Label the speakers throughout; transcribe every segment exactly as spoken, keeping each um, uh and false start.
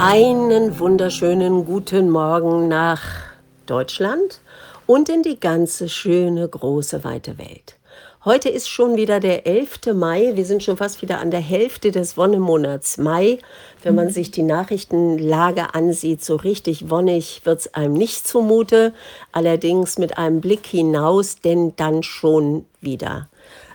Speaker 1: Einen wunderschönen guten Morgen nach Deutschland und in die ganze schöne, große, weite Welt. Heute ist schon wieder der elfte Mai. Wir sind schon fast wieder an der Hälfte des Wonnemonats Mai. Wenn man sich die Nachrichtenlage ansieht, so richtig wonnig wird's einem nicht zumute. Allerdings mit einem Blick hinaus, denn dann schon wieder.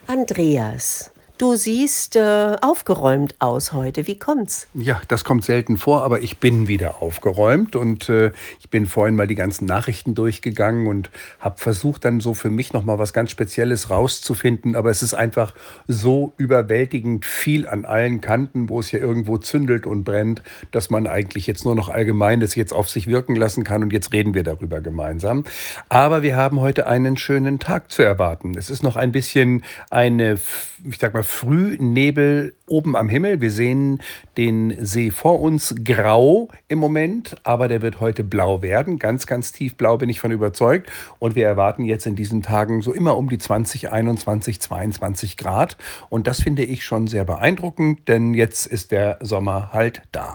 Speaker 1: Andreas, du siehst äh, aufgeräumt aus heute. Wie kommt's?
Speaker 2: Ja, das kommt selten vor, aber ich bin wieder aufgeräumt und äh, ich bin vorhin mal die ganzen Nachrichten durchgegangen und habe versucht, dann so für mich noch mal was ganz Spezielles rauszufinden. Aber es ist einfach so überwältigend viel an allen Kanten, wo es ja irgendwo zündelt und brennt, dass man eigentlich jetzt nur noch Allgemeines jetzt auf sich wirken lassen kann. Und jetzt reden wir darüber gemeinsam. Aber wir haben heute einen schönen Tag zu erwarten. Es ist noch ein bisschen eine, ich sag mal, Frühnebel oben am Himmel. Wir sehen den See vor uns grau im Moment, aber der wird heute blau werden. Ganz, ganz tiefblau bin ich von überzeugt. Und wir erwarten jetzt in diesen Tagen so immer um die zwanzig, einundzwanzig, zweiundzwanzig Grad. Und das finde ich schon sehr beeindruckend, denn jetzt ist der Sommer halt da.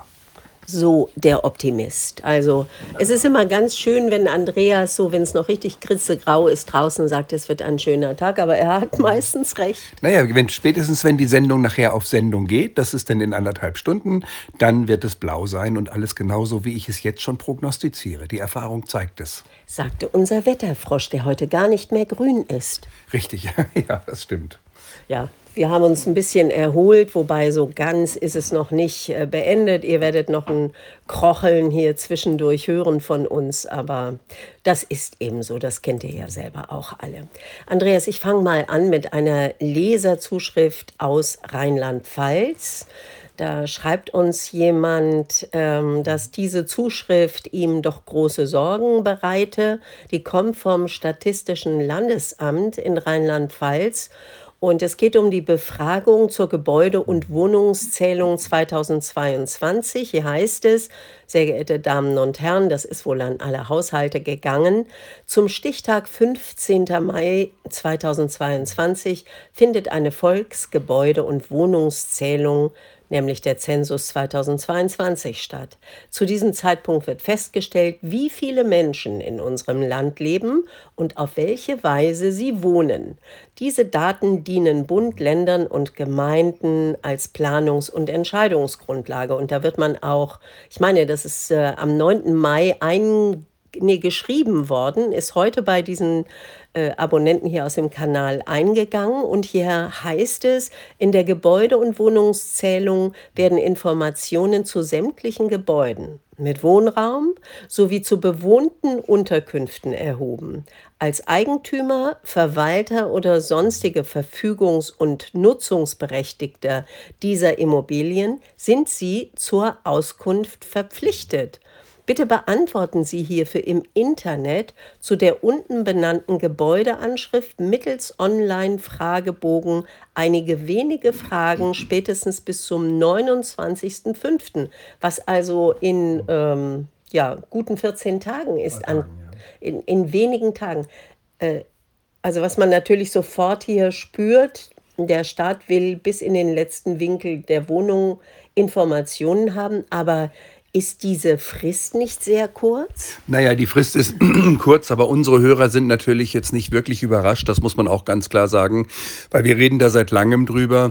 Speaker 1: So der Optimist. Also es ist immer ganz schön, wenn Andreas so, wenn es noch richtig kritzegrau ist draußen, sagt, es wird ein schöner Tag, aber er hat meistens recht.
Speaker 2: Naja, wenn, spätestens wenn die Sendung nachher auf Sendung geht, das ist dann in anderthalb Stunden, dann wird es blau sein und alles genauso, wie ich es jetzt schon prognostiziere. Die Erfahrung zeigt es.
Speaker 1: Sagte unser Wetterfrosch, der heute gar nicht mehr grün ist.
Speaker 2: Richtig, ja, das stimmt.
Speaker 1: Ja, wir haben uns ein bisschen erholt, wobei so ganz ist es noch nicht äh, beendet. Ihr werdet noch ein Krocheln hier zwischendurch hören von uns, aber das ist eben so, das kennt ihr ja selber auch alle. Andreas, ich fange mal an mit einer Leserzuschrift aus Rheinland-Pfalz. Da schreibt uns jemand, ähm, dass diese Zuschrift ihm doch große Sorgen bereite. Die kommt vom Statistischen Landesamt in Rheinland-Pfalz. Und es geht um die Befragung zur Gebäude- und Wohnungszählung zweitausendzweiundzwanzig. Hier heißt es, sehr geehrte Damen und Herren, das ist wohl an alle Haushalte gegangen. Zum Stichtag fünfzehnten Mai zweitausendzweiundzwanzig findet eine Volksgebäude- und Wohnungszählung, nämlich der Zensus zweitausendzweiundzwanzig, statt. Zu diesem Zeitpunkt wird festgestellt, wie viele Menschen in unserem Land leben und auf welche Weise sie wohnen. Diese Daten dienen Bund, Ländern und Gemeinden als Planungs- und Entscheidungsgrundlage. Und da wird man auch, ich meine, das ist äh, am neunten Mai ein, nee, geschrieben worden, ist heute bei diesen äh, Abonnenten hier aus dem Kanal eingegangen. Und hier heißt es, in der Gebäude- und Wohnungszählung werden Informationen zu sämtlichen Gebäuden mit Wohnraum sowie zu bewohnten Unterkünften erhoben. Als Eigentümer, Verwalter oder sonstige Verfügungs- und Nutzungsberechtigter dieser Immobilien sind Sie zur Auskunft verpflichtet. Bitte beantworten Sie hierfür im Internet zu der unten benannten Gebäudeanschrift mittels Online-Fragebogen einige wenige Fragen spätestens bis zum neunundzwanzigsten fünften, was also in ähm, ja, guten vierzehn Tagen ist, an, in, in wenigen Tagen. Äh, also was man natürlich sofort hier spürt, der Staat will bis in den letzten Winkel der Wohnung Informationen haben, aber ist diese Frist nicht sehr kurz?
Speaker 2: Naja, die Frist ist kurz, aber unsere Hörer sind natürlich jetzt nicht wirklich überrascht, das muss man auch ganz klar sagen, weil wir reden da seit langem drüber.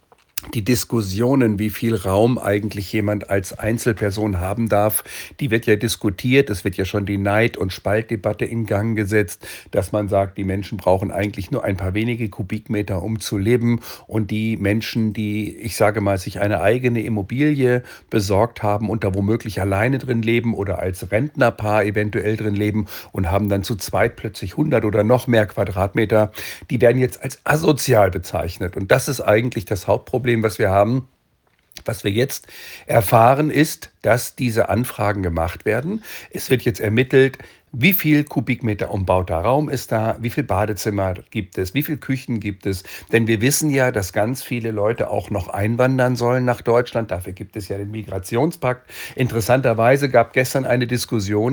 Speaker 2: Die Diskussionen, wie viel Raum eigentlich jemand als Einzelperson haben darf, die wird ja diskutiert. Es wird ja schon die Neid- und Spaltdebatte in Gang gesetzt, dass man sagt, die Menschen brauchen eigentlich nur ein paar wenige Kubikmeter, um zu leben. Und die Menschen, die, ich sage mal, sich eine eigene Immobilie besorgt haben und da womöglich alleine drin leben oder als Rentnerpaar eventuell drin leben und haben dann zu zweit plötzlich hundert oder noch mehr Quadratmeter, die werden jetzt als asozial bezeichnet. Und das ist eigentlich das Hauptproblem, was wir haben. Was wir jetzt erfahren, ist, dass diese Anfragen gemacht werden. Es wird jetzt ermittelt, wie viel Kubikmeter umbauter Raum ist da, wie viel Badezimmer gibt es, wie viel Küchen gibt es. Denn wir wissen ja, dass ganz viele Leute auch noch einwandern sollen nach Deutschland. Dafür gibt es ja den Migrationspakt. Interessanterweise gab gestern eine Diskussion,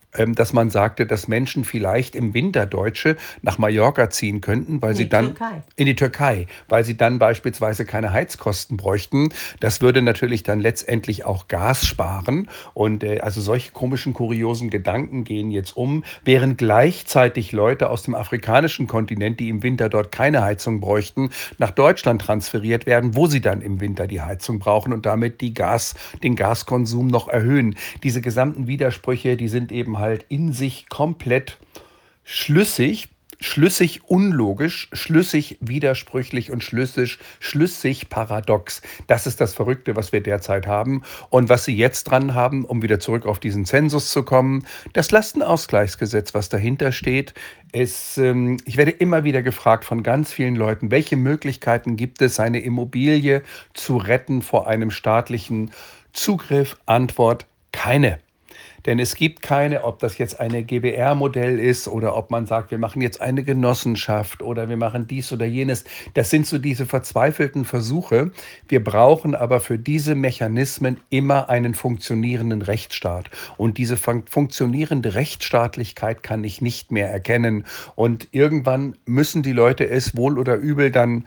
Speaker 2: ähm, dass man sagte, dass Menschen vielleicht im Winter Deutsche nach Mallorca ziehen könnten, weil
Speaker 1: In
Speaker 2: sie
Speaker 1: die
Speaker 2: dann
Speaker 1: Türkei.
Speaker 2: in die Türkei, weil sie dann beispielsweise keine Heizkosten bräuchten. Das würde natürlich dann letztendlich auch Gas sparen. Und äh, also solche komischen, kuriosen Gedanken gehen jetzt um, während gleichzeitig Leute aus dem afrikanischen Kontinent, die im Winter dort keine Heizung bräuchten, nach Deutschland transferiert werden, wo sie dann im Winter die Heizung brauchen und damit die Gas, den Gaskonsum noch erhöhen. Diese gesamten Widersprüche, die sind eben halt in sich komplett schlüssig, schlüssig unlogisch, schlüssig widersprüchlich und schlüssig, schlüssig paradox. Das ist das Verrückte, was wir derzeit haben. Und was Sie jetzt dran haben, um wieder zurück auf diesen Zensus zu kommen, das Lastenausgleichsgesetz, was dahinter steht, ist, ähm, ich werde immer wieder gefragt von ganz vielen Leuten, welche Möglichkeiten gibt es, seine Immobilie zu retten vor einem staatlichen Zugriff? Antwort: keine. Denn es gibt keine, ob das jetzt eine G b R-Modell ist oder ob man sagt, wir machen jetzt eine Genossenschaft oder wir machen dies oder jenes. Das sind so diese verzweifelten Versuche. Wir brauchen aber für diese Mechanismen immer einen funktionierenden Rechtsstaat. Und diese fun funktionierende Rechtsstaatlichkeit kann ich nicht mehr erkennen. Und irgendwann müssen die Leute es wohl oder übel dann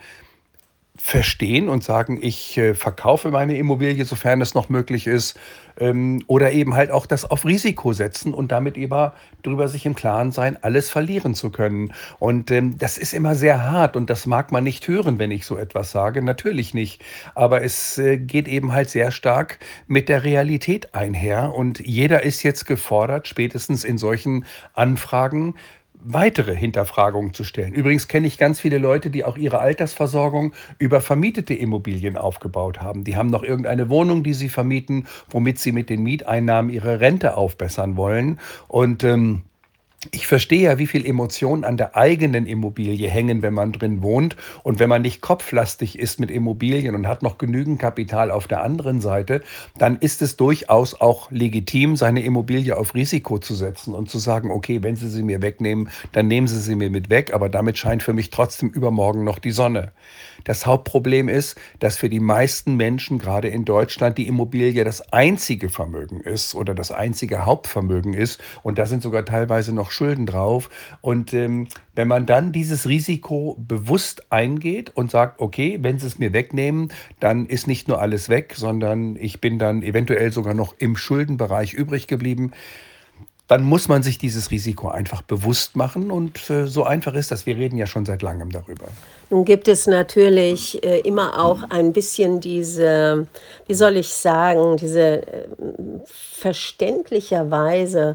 Speaker 2: verstehen und sagen, ich äh, verkaufe meine Immobilie, sofern es noch möglich ist, ähm, oder eben halt auch das auf Risiko setzen und damit eben darüber sich im Klaren sein, alles verlieren zu können. Und ähm, das ist immer sehr hart und das mag man nicht hören, wenn ich so etwas sage, natürlich nicht. Aber es äh, geht eben halt sehr stark mit der Realität einher und jeder ist jetzt gefordert, spätestens in solchen Anfragen, weitere Hinterfragungen zu stellen. Übrigens kenne ich ganz viele Leute, die auch ihre Altersversorgung über vermietete Immobilien aufgebaut haben. Die haben noch irgendeine Wohnung, die sie vermieten, womit sie mit den Mieteinnahmen ihre Rente aufbessern wollen. Und ähm, ich verstehe ja, wie viel Emotionen an der eigenen Immobilie hängen, wenn man drin wohnt. Und wenn man nicht kopflastig ist mit Immobilien und hat noch genügend Kapital auf der anderen Seite, dann ist es durchaus auch legitim, seine Immobilie auf Risiko zu setzen und zu sagen, okay, wenn Sie sie mir wegnehmen, dann nehmen Sie sie mir mit weg. Aber damit scheint für mich trotzdem übermorgen noch die Sonne. Das Hauptproblem ist, dass für die meisten Menschen, gerade in Deutschland, die Immobilie das einzige Vermögen ist oder das einzige Hauptvermögen ist. Und da sind sogar teilweise noch Schulden drauf. Und ähm, wenn man dann dieses Risiko bewusst eingeht und sagt, okay, wenn sie es mir wegnehmen, dann ist nicht nur alles weg, sondern ich bin dann eventuell sogar noch im Schuldenbereich übrig geblieben, dann muss man sich dieses Risiko einfach bewusst machen. Und äh, so einfach ist das. Wir reden ja schon seit langem darüber.
Speaker 1: Nun gibt es natürlich äh, immer auch ein bisschen diese, wie soll ich sagen, diese äh, verständlicherweise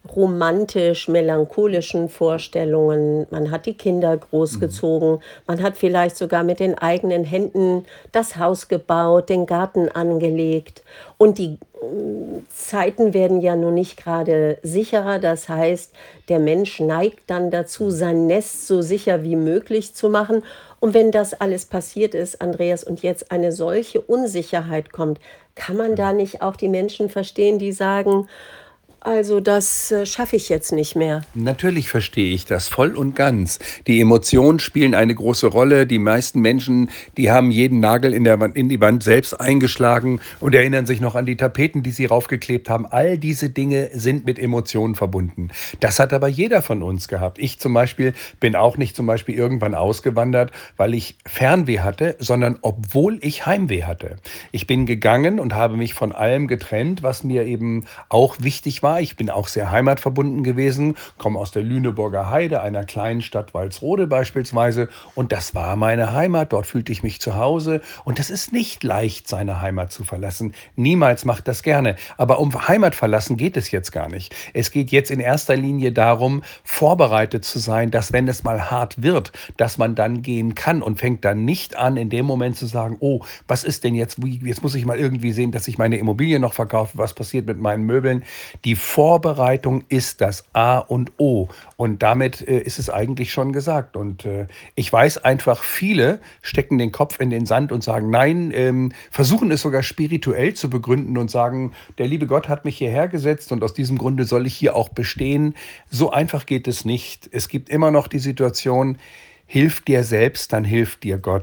Speaker 1: romantisch-melancholischen Vorstellungen. Man hat die Kinder großgezogen, man hat vielleicht sogar mit den eigenen Händen das Haus gebaut, den Garten angelegt. Und die mm, Zeiten werden ja nun nicht gerade sicherer. Das heißt, der Mensch neigt dann dazu, sein Nest so sicher wie möglich zu machen. Und wenn das alles passiert ist, Andreas, und jetzt eine solche Unsicherheit kommt, kann man da nicht auch die Menschen verstehen, die sagen, also das äh, schaffe ich jetzt nicht mehr.
Speaker 2: Natürlich verstehe ich das voll und ganz. Die Emotionen spielen eine große Rolle. Die meisten Menschen, die haben jeden Nagel in der Wand, in die Wand selbst eingeschlagen und erinnern sich noch an die Tapeten, die sie raufgeklebt haben. All diese Dinge sind mit Emotionen verbunden. Das hat aber jeder von uns gehabt. Ich zum Beispiel bin auch nicht zum Beispiel irgendwann ausgewandert, weil ich Fernweh hatte, sondern obwohl ich Heimweh hatte. Ich bin gegangen und habe mich von allem getrennt, was mir eben auch wichtig war. Ich bin auch sehr heimatverbunden gewesen, komme aus der Lüneburger Heide, einer kleinen Stadt Walsrode beispielsweise. Und das war meine Heimat. Dort fühlte ich mich zu Hause. Und das ist nicht leicht, seine Heimat zu verlassen. Niemals macht das gerne. Aber um Heimat verlassen geht es jetzt gar nicht. Es geht jetzt in erster Linie darum, vorbereitet zu sein, dass wenn es mal hart wird, dass man dann gehen kann und fängt dann nicht an, in dem Moment zu sagen, oh, was ist denn jetzt, jetzt muss ich mal irgendwie sehen, dass ich meine Immobilie noch verkaufe, was passiert mit meinen Möbeln. Die Vorbereitung ist das A und O. Und damit äh, ist es eigentlich schon gesagt. Und äh, ich weiß einfach, viele stecken den Kopf in den Sand und sagen, nein, ähm, versuchen es sogar spirituell zu begründen und sagen, der liebe Gott hat mich hierher gesetzt und aus diesem Grunde soll ich hier auch bestehen. So einfach geht es nicht. Es gibt immer noch die Situation, hilf dir selbst, dann hilft dir Gott.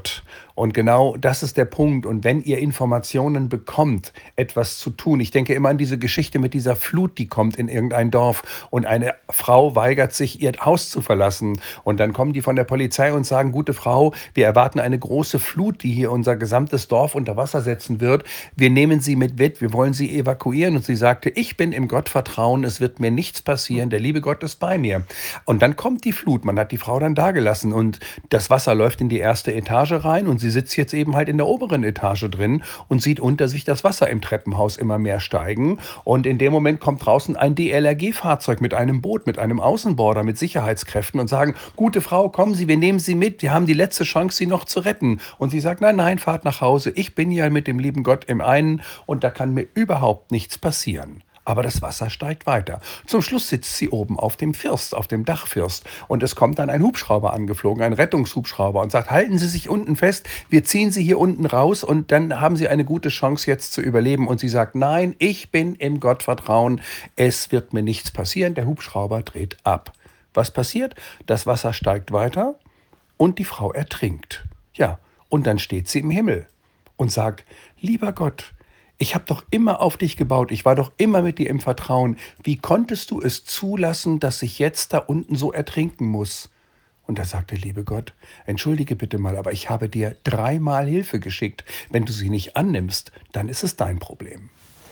Speaker 2: Und genau das ist der Punkt. Und wenn ihr Informationen bekommt, etwas zu tun, ich denke immer an diese Geschichte mit dieser Flut, die kommt in irgendein Dorf und eine Frau weigert sich, ihr Haus zu verlassen. Und dann kommen die von der Polizei und sagen, gute Frau, wir erwarten eine große Flut, die hier unser gesamtes Dorf unter Wasser setzen wird. Wir nehmen sie mit mit, wir wollen sie evakuieren. Und sie sagte, ich bin im Gottvertrauen, es wird mir nichts passieren, der liebe Gott ist bei mir. Und dann kommt die Flut, man hat die Frau dann dagelassen und das Wasser läuft in die erste Etage rein und sie sitzt jetzt eben halt in der oberen Etage drin und sieht unter sich das Wasser im Treppenhaus immer mehr steigen. Und in dem Moment kommt draußen ein D L R G-Fahrzeug mit einem Boot, mit einem Außenborder, mit Sicherheitskräften und sagen, gute Frau, kommen Sie, wir nehmen Sie mit, wir haben die letzte Chance, Sie noch zu retten. Und sie sagt, nein, nein, fahrt nach Hause, ich bin ja mit dem lieben Gott im einen und da kann mir überhaupt nichts passieren. Aber das Wasser steigt weiter. Zum Schluss sitzt sie oben auf dem First, auf dem Dachfirst. Und es kommt dann ein Hubschrauber angeflogen, ein Rettungshubschrauber und sagt, halten Sie sich unten fest, wir ziehen Sie hier unten raus und dann haben Sie eine gute Chance jetzt zu überleben. Und sie sagt, nein, ich bin im Gottvertrauen, es wird mir nichts passieren. Der Hubschrauber dreht ab. Was passiert? Das Wasser steigt weiter und die Frau ertrinkt. Ja, und dann steht sie im Himmel und sagt, lieber Gott, ich habe doch immer auf dich gebaut, ich war doch immer mit dir im Vertrauen. Wie konntest du es zulassen, dass ich jetzt da unten so ertrinken muss? Und da sagte, liebe Gott, entschuldige bitte mal, aber ich habe dir dreimal Hilfe geschickt. Wenn du sie nicht annimmst, dann ist es dein Problem.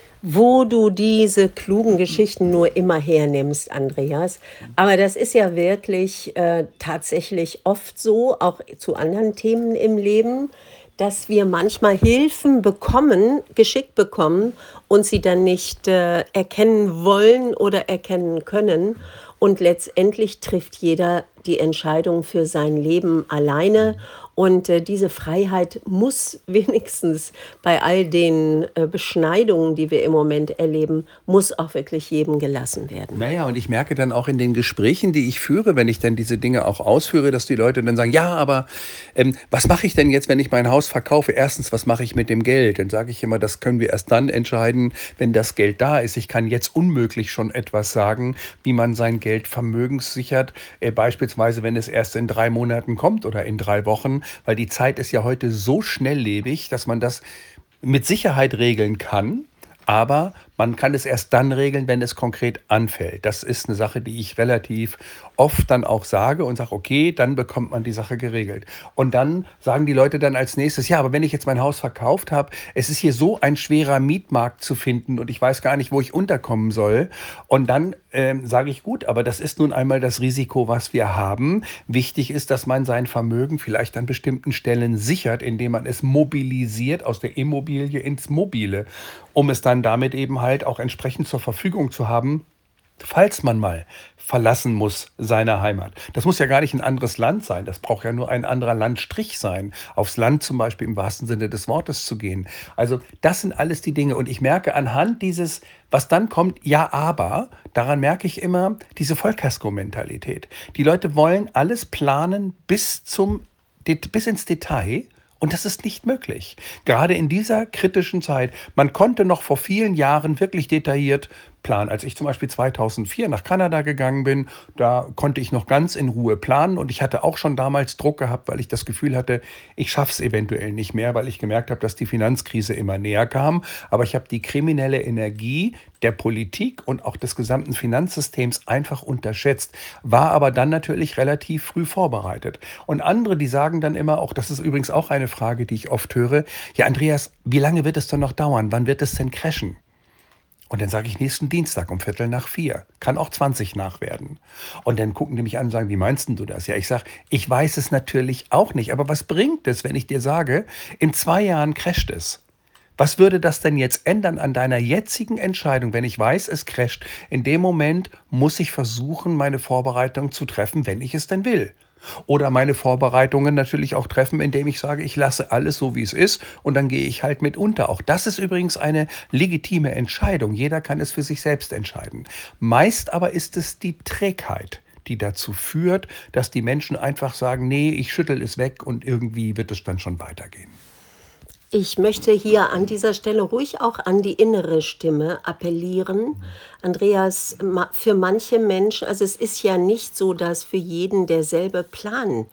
Speaker 1: Wo du diese klugen Geschichten nur immer hernimmst, Andreas. Aber das ist ja wirklich äh, tatsächlich oft so, auch zu anderen Themen im Leben, dass wir manchmal Hilfen bekommen, geschickt bekommen und sie dann nicht äh, erkennen wollen oder erkennen können. Und letztendlich trifft jeder die Entscheidung für sein Leben alleine. Und äh, diese Freiheit muss wenigstens bei all den äh, Beschneidungen, die wir im Moment erleben, muss auch wirklich jedem gelassen werden.
Speaker 2: Naja, und ich merke dann auch in den Gesprächen, die ich führe, wenn ich dann diese Dinge auch ausführe, dass die Leute dann sagen, ja, aber ähm, was mache ich denn jetzt, wenn ich mein Haus verkaufe? Erstens, was mache ich mit dem Geld? Dann sage ich immer, das können wir erst dann entscheiden, wenn das Geld da ist. Ich kann jetzt unmöglich schon etwas sagen, wie man sein Geld vermögenssichert, äh, beispielsweise wenn es erst in drei Monaten kommt oder in drei Wochen, weil die Zeit ist ja heute so schnelllebig, dass man das mit Sicherheit regeln kann. Aber man kann es erst dann regeln, wenn es konkret anfällt. Das ist eine Sache, die ich relativ oft dann auch sage und sage, okay, dann bekommt man die Sache geregelt. Und dann sagen die Leute dann als nächstes, ja, aber wenn ich jetzt mein Haus verkauft habe, es ist hier so ein schwerer Mietmarkt zu finden und ich weiß gar nicht, wo ich unterkommen soll. Und dann ähm, sage ich, gut, aber das ist nun einmal das Risiko, was wir haben. Wichtig ist, dass man sein Vermögen vielleicht an bestimmten Stellen sichert, indem man es mobilisiert aus der Immobilie ins Mobile, um es dann damit eben halt auch entsprechend zur Verfügung zu haben, falls man mal verlassen muss seine Heimat. Das muss ja gar nicht ein anderes Land sein, das braucht ja nur ein anderer Landstrich sein, aufs Land zum Beispiel im wahrsten Sinne des Wortes zu gehen. Also das sind alles die Dinge und ich merke anhand dieses, was dann kommt, ja aber, daran merke ich immer diese Vollkasko-Mentalität. Die Leute wollen alles planen bis zum, bis ins Detail. Und das ist nicht möglich. Gerade in dieser kritischen Zeit. Man konnte noch vor vielen Jahren wirklich detailliert planen. Als ich zum Beispiel zweitausendvier nach Kanada gegangen bin, da konnte ich noch ganz in Ruhe planen. Und ich hatte auch schon damals Druck gehabt, weil ich das Gefühl hatte, ich schaffe es eventuell nicht mehr, weil ich gemerkt habe, dass die Finanzkrise immer näher kam. Aber ich habe die kriminelle Energie der Politik und auch des gesamten Finanzsystems einfach unterschätzt, war aber dann natürlich relativ früh vorbereitet. Und andere, die sagen dann immer, auch das ist übrigens auch eine Frage, die ich oft höre, ja Andreas, wie lange wird es denn noch dauern? Wann wird es denn crashen? Und dann sage ich nächsten Dienstag um Viertel nach vier. Kann auch zwanzig nach werden. Und dann gucken die mich an und sagen, wie meinst denn du das? Ja, ich sage, ich weiß es natürlich auch nicht. Aber was bringt es, wenn ich dir sage, in zwei Jahren crasht es? Was würde das denn jetzt ändern an deiner jetzigen Entscheidung, wenn ich weiß, es crasht? In dem Moment muss ich versuchen, meine Vorbereitung zu treffen, wenn ich es denn will. Oder meine Vorbereitungen natürlich auch treffen, indem ich sage, ich lasse alles so, wie es ist und dann gehe ich halt mit unter. Auch das ist übrigens eine legitime Entscheidung. Jeder kann es für sich selbst entscheiden. Meist aber ist es die Trägheit, die dazu führt, dass die Menschen einfach sagen, nee, ich schüttel es weg und irgendwie wird es dann schon weitergehen.
Speaker 1: Ich möchte hier an dieser Stelle ruhig auch an die innere Stimme appellieren. Andreas, ma- für manche Menschen, also es ist ja nicht so, dass für jeden derselbe Plan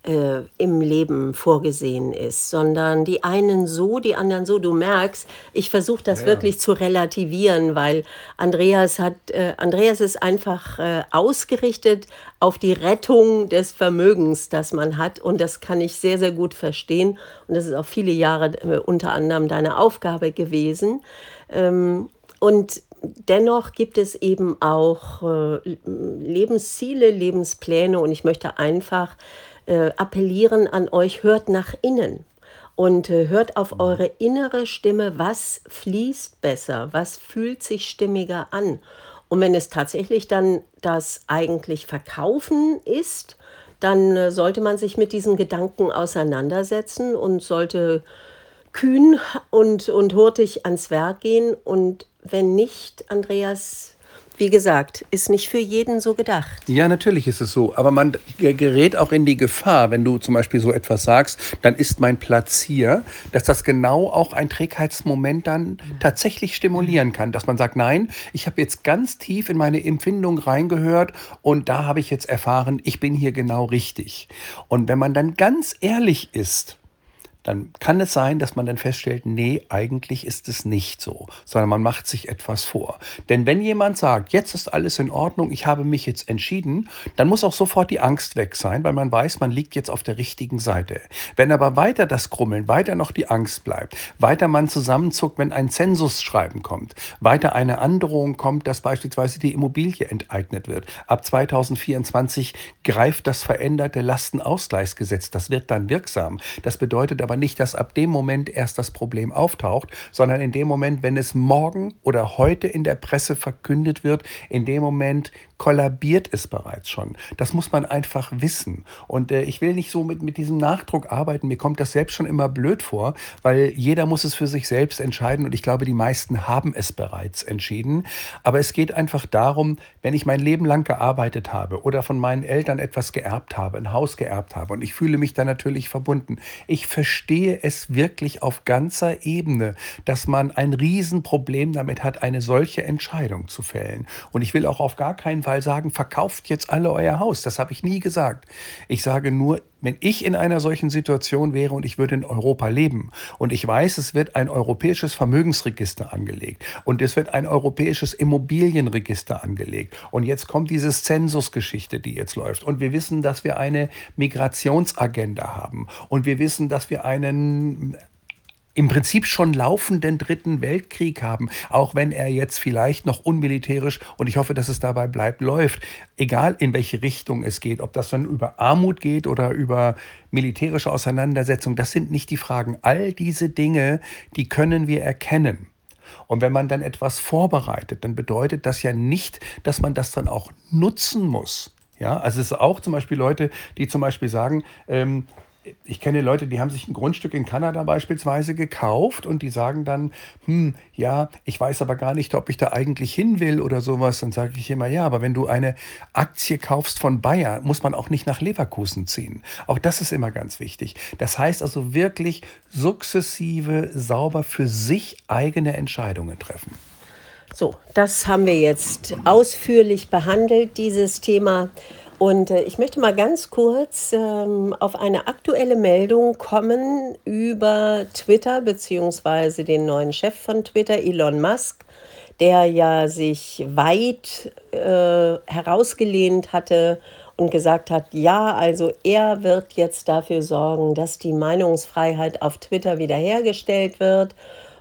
Speaker 1: äh, im Leben vorgesehen ist, sondern die einen so, die anderen so. Du merkst, ich versuche das
Speaker 2: Ja.
Speaker 1: wirklich zu relativieren, weil Andreas hat, äh, Andreas ist einfach äh, ausgerichtet auf die Rettung des Vermögens, das man hat. Und das kann ich sehr, sehr gut verstehen. Und das ist auch viele Jahre äh, unter anderem deine Aufgabe gewesen. Ähm, und dennoch gibt es eben auch äh, Lebensziele, Lebenspläne. Und ich möchte einfach äh, appellieren an euch, hört nach innen und äh, hört auf
Speaker 2: Mhm.
Speaker 1: eure innere Stimme, was fließt besser, was fühlt sich stimmiger an. Und wenn es tatsächlich dann das eigentlich Verkaufen ist, dann äh, sollte man sich mit diesen Gedanken auseinandersetzen und sollte kühn und, und hurtig ans Werk gehen. Und wenn nicht, Andreas, wie gesagt, ist nicht für jeden so gedacht.
Speaker 2: Ja, natürlich ist es so. Aber man ge- gerät auch in die Gefahr, wenn du zum Beispiel so etwas sagst, dann ist mein Platz hier, dass das genau auch ein Trägheitsmoment dann tatsächlich stimulieren kann. Dass man sagt, nein, ich habe jetzt ganz tief in meine Empfindung reingehört und da habe ich jetzt erfahren, ich bin hier genau richtig. Und wenn man dann ganz ehrlich ist, dann kann es sein, dass man dann feststellt, nee, eigentlich ist es nicht so, sondern man macht sich etwas vor. Denn wenn jemand sagt, jetzt ist alles in Ordnung, ich habe mich jetzt entschieden, dann muss auch sofort die Angst weg sein, weil man weiß, man liegt jetzt auf der richtigen Seite. Wenn aber weiter das Grummeln, weiter noch die Angst bleibt, weiter man zusammenzuckt, wenn ein Zensusschreiben kommt, weiter eine Androhung kommt, dass beispielsweise die Immobilie enteignet wird. Ab zweitausendvierundzwanzig greift das veränderte Lastenausgleichsgesetz. Das wird dann wirksam. Das bedeutet aber nicht, dass ab dem Moment erst das Problem auftaucht, sondern in dem Moment, wenn es morgen oder heute in der Presse verkündet wird, in dem Moment kollabiert es bereits schon. Das muss man einfach wissen. Und äh, ich will nicht so mit, mit diesem Nachdruck arbeiten. Mir kommt das selbst schon immer blöd vor, weil jeder muss es für sich selbst entscheiden. Und ich glaube, die meisten haben es bereits entschieden. Aber es geht einfach darum, wenn ich mein Leben lang gearbeitet habe oder von meinen Eltern etwas geerbt habe, ein Haus geerbt habe und ich fühle mich da natürlich verbunden. Ich verstehe es wirklich auf ganzer Ebene, dass man ein Riesenproblem damit hat, eine solche Entscheidung zu fällen. Und ich will auch auf gar keinen Fall sagen, verkauft jetzt alle euer Haus. Das habe ich nie gesagt. Ich sage nur, wenn ich in einer solchen Situation wäre und ich würde in Europa leben und ich weiß, es wird ein europäisches Vermögensregister angelegt und es wird ein europäisches Immobilienregister angelegt und jetzt kommt diese Zensusgeschichte, die jetzt läuft und wir wissen, dass wir eine Migrationsagenda haben und wir wissen, dass wir einen im Prinzip schon laufenden Dritten Weltkrieg haben, auch wenn er jetzt vielleicht noch unmilitärisch, und ich hoffe, dass es dabei bleibt, läuft. Egal in welche Richtung es geht, ob das dann über Armut geht oder über militärische Auseinandersetzung, das sind nicht die Fragen. All diese Dinge, die können wir erkennen. Und wenn man dann etwas vorbereitet, dann bedeutet das ja nicht, dass man das dann auch nutzen muss. Ja, also es ist auch zum Beispiel Leute, die zum Beispiel sagen, ähm, ich kenne Leute, die haben sich ein Grundstück in Kanada beispielsweise gekauft und die sagen dann, hm, ja, ich weiß aber gar nicht, ob ich da eigentlich hin will oder sowas. Dann sage ich immer, ja, aber wenn du eine Aktie kaufst von Bayer, muss man auch nicht nach Leverkusen ziehen. Auch das ist immer ganz wichtig. Das heißt also wirklich sukzessive, sauber für sich eigene Entscheidungen treffen.
Speaker 1: So, das haben wir jetzt ausführlich behandelt, dieses Thema. Und äh, ich möchte mal ganz kurz ähm, auf eine aktuelle Meldung kommen über Twitter beziehungsweise den neuen Chef von Twitter, Elon Musk, der ja sich weit äh, herausgelehnt hatte und gesagt hat, ja, also er wird jetzt dafür sorgen, dass die Meinungsfreiheit auf Twitter wiederhergestellt wird.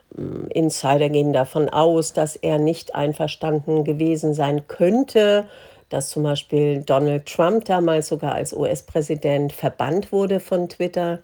Speaker 1: Insider gehen davon aus, dass er nicht einverstanden gewesen sein könnte, dass zum Beispiel Donald Trump damals sogar als U S-Präsident verbannt wurde von Twitter.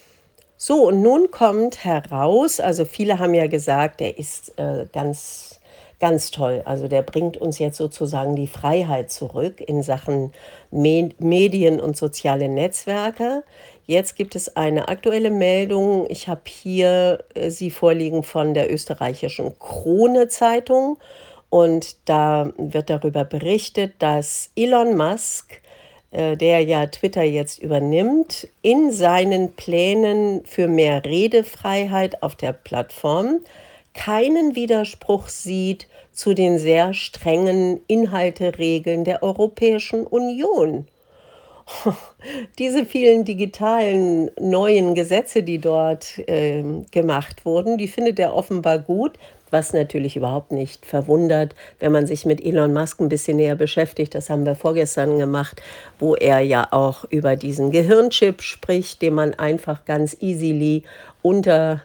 Speaker 1: So, und nun kommt heraus, also viele haben ja gesagt, er ist äh, ganz, ganz toll. Also der bringt uns jetzt sozusagen die Freiheit zurück in Sachen Me Medien und soziale Netzwerke. Jetzt gibt es eine aktuelle Meldung. Ich habe hier äh, sie vorliegen von der österreichischen Krone-Zeitung. Und da wird darüber berichtet, dass Elon Musk, äh, der ja Twitter jetzt übernimmt, in seinen Plänen für mehr Redefreiheit auf der Plattform keinen Widerspruch sieht zu den sehr strengen Inhalteregeln der Europäischen Union. Diese vielen digitalen neuen Gesetze, die dort, ähm, gemacht wurden, die findet er offenbar gut, was natürlich überhaupt nicht verwundert, wenn man sich mit Elon Musk ein bisschen näher beschäftigt. Das haben wir vorgestern gemacht, wo er ja auch über diesen Gehirnchip spricht, den man einfach ganz easily unter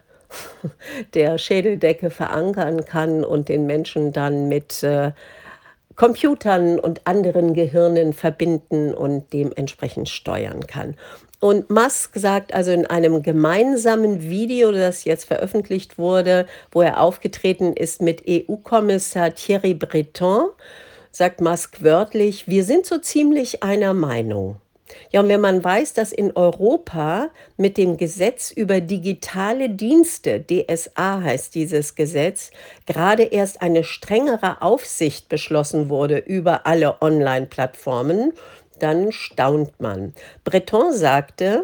Speaker 1: der Schädeldecke verankern kann und den Menschen dann mit, äh, Computern und anderen Gehirnen verbinden und dementsprechend steuern kann. Und Musk sagt also in einem gemeinsamen Video, das jetzt veröffentlicht wurde, wo er aufgetreten ist mit E U-Kommissar Thierry Breton, sagt Musk wörtlich: „Wir sind so ziemlich einer Meinung." Ja, und wenn man weiß, dass in Europa mit dem Gesetz über digitale Dienste, D S A heißt dieses Gesetz, gerade erst eine strengere Aufsicht beschlossen wurde über alle Online-Plattformen, dann staunt man. Breton sagte,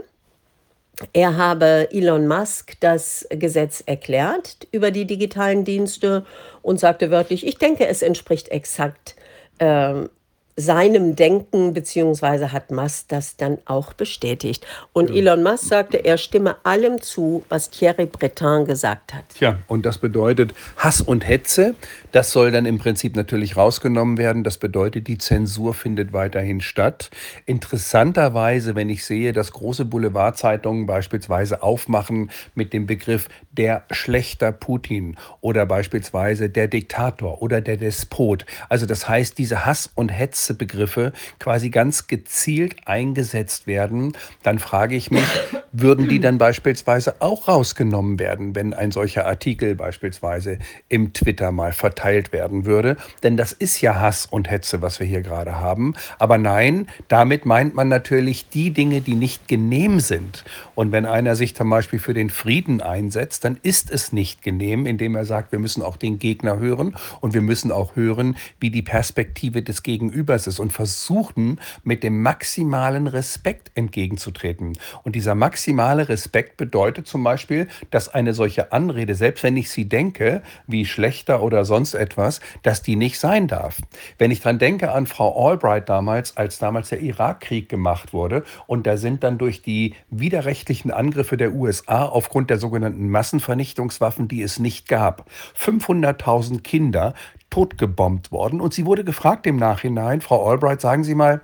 Speaker 1: er habe Elon Musk das Gesetz erklärt über die digitalen Dienste und sagte wörtlich: „Ich denke, es entspricht exakt, ähm, seinem Denken", beziehungsweise hat Musk das dann auch bestätigt. Und
Speaker 2: Ja.
Speaker 1: Elon Musk sagte, er stimme allem zu, was Thierry Breton gesagt hat.
Speaker 2: Tja, und das bedeutet Hass und Hetze. Das soll dann im Prinzip natürlich rausgenommen werden. Das bedeutet, die Zensur findet weiterhin statt. Interessanterweise, wenn ich sehe, dass große Boulevardzeitungen beispielsweise aufmachen mit dem Begriff der Schlächter Putin oder beispielsweise der Diktator oder der Despot. Also das heißt, diese Hass- und Hetzebegriffe quasi ganz gezielt eingesetzt werden, dann frage ich mich, würden die dann beispielsweise auch rausgenommen werden, wenn ein solcher Artikel beispielsweise im Twitter mal verteilt werden würde? Denn das ist ja Hass und Hetze, was wir hier gerade haben. Aber nein, damit meint man natürlich die Dinge, die nicht genehm sind. Und wenn einer sich zum Beispiel für den Frieden einsetzt, dann ist es nicht genehm, indem er sagt, wir müssen auch den Gegner hören und wir müssen auch hören, wie die Perspektive des Gegenübers ist und versuchen, mit dem maximalen Respekt entgegenzutreten. Und dieser maximale Respekt bedeutet zum Beispiel, dass eine solche Anrede, selbst wenn ich sie denke, wie schlechter oder sonst etwas, dass die nicht sein darf. Wenn ich dran denke an Frau Albright damals, als damals der Irakkrieg gemacht wurde und da sind dann durch die widerrechtlichen Angriffe der U S A aufgrund der sogenannten Massenvernichtungswaffen, die es nicht gab, fünfhunderttausend Kinder totgebombt worden und sie wurde gefragt im Nachhinein, Frau Albright, sagen Sie mal,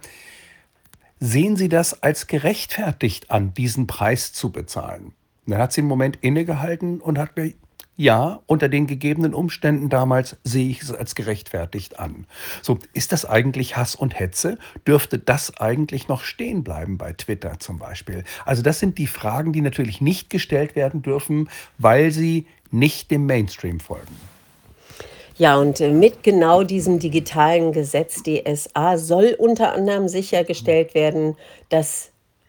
Speaker 2: sehen Sie das als gerechtfertigt an, diesen Preis zu bezahlen? Und dann hat sie einen Moment innegehalten und hat gesagt, ja, unter den gegebenen Umständen damals sehe ich es als gerechtfertigt an. So, ist das eigentlich Hass und Hetze? Dürfte das eigentlich noch stehen bleiben bei Twitter zum Beispiel? Also das sind die Fragen, die natürlich nicht gestellt werden dürfen, weil sie nicht dem Mainstream folgen.
Speaker 1: Ja, und äh, mit genau diesem digitalen Gesetz D S A soll unter anderem sichergestellt werden, dass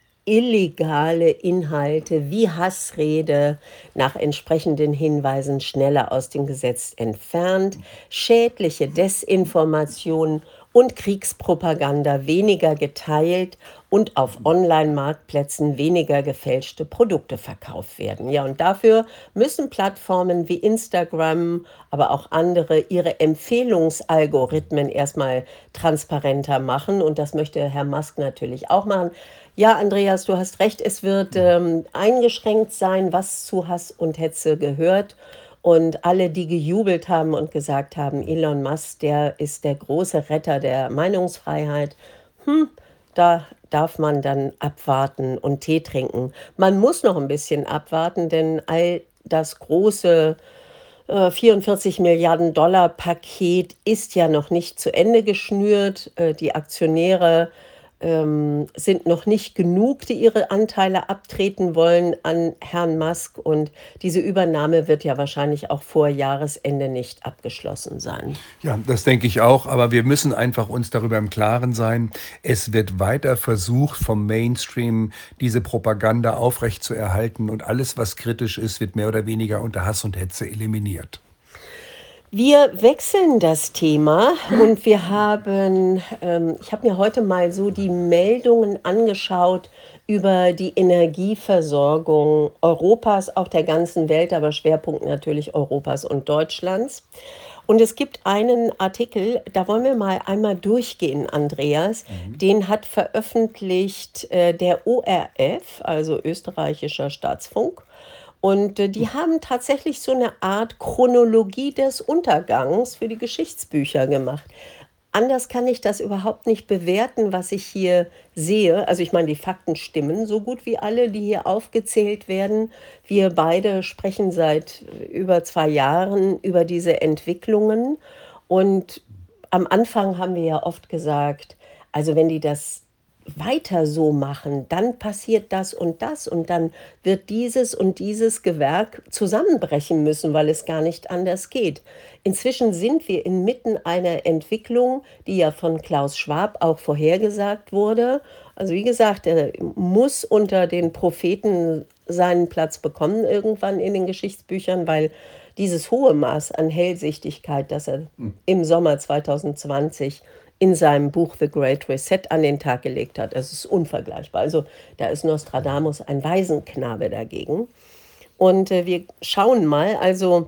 Speaker 1: illegale Inhalte wie Hassrede nach entsprechenden Hinweisen schneller aus dem Gesetz entfernt, schädliche Desinformation und Kriegspropaganda weniger geteilt und auf Online-Marktplätzen weniger gefälschte Produkte verkauft werden. Ja, und dafür müssen Plattformen wie Instagram, aber auch andere ihre Empfehlungsalgorithmen erstmal transparenter machen. Und das möchte Herr Musk natürlich auch machen. Ja, Andreas, du hast recht, es wird ähm, eingeschränkt sein, was zu Hass und Hetze gehört. Und alle, die gejubelt haben und gesagt haben, Elon Musk, der ist der große Retter der Meinungsfreiheit, hm, da darf man dann abwarten und Tee trinken. Man muss noch ein bisschen abwarten, denn all das große äh, vierundvierzig Milliarden Dollar Paket ist ja noch nicht zu Ende geschnürt. Äh, die Aktionäre ähm, sind noch nicht genug, die ihre Anteile abtreten wollen an Herrn Musk. Und diese Übernahme wird ja wahrscheinlich auch vor Jahresende nicht abgeschlossen sein.
Speaker 2: Ja, das denke ich auch, aber wir müssen einfach uns darüber im Klaren sein. Es wird weiter versucht, vom Mainstream diese Propaganda aufrechtzuerhalten und alles, was kritisch ist, wird mehr oder weniger unter Hass und Hetze eliminiert.
Speaker 1: Wir wechseln das Thema und wir haben, ähm, ich habe mir heute mal so die Meldungen angeschaut über die Energieversorgung Europas, auch der ganzen Welt, aber Schwerpunkt natürlich Europas und Deutschlands. Und es gibt einen Artikel, da wollen wir mal einmal durchgehen, Andreas.
Speaker 2: Mhm.
Speaker 1: Den hat veröffentlicht äh, der O R F, also Österreichischer Staatsfunk. Und äh, die haben tatsächlich so eine Art Chronologie des Untergangs für die Geschichtsbücher gemacht. Anders kann ich das überhaupt nicht bewerten, was ich hier sehe. Also ich meine, die Fakten stimmen so gut wie alle, die hier aufgezählt werden. Wir beide sprechen seit über zwei Jahren über diese Entwicklungen. Und am Anfang haben wir ja oft gesagt, also wenn die das weiter so machen, dann passiert das und das und dann wird dieses und dieses Gewerk zusammenbrechen müssen, weil es gar nicht anders geht. Inzwischen sind wir inmitten einer Entwicklung, die ja von Klaus Schwab auch vorhergesagt wurde. Also wie gesagt, er muss unter den Propheten seinen Platz bekommen irgendwann in den Geschichtsbüchern, weil dieses hohe Maß an Hellsichtigkeit, das er im Sommer zwanzig zwanzig in seinem Buch The Great Reset an den Tag gelegt hat, es ist unvergleichbar. Also da ist Nostradamus ein Waisenknabe dagegen. Und äh, wir schauen mal, also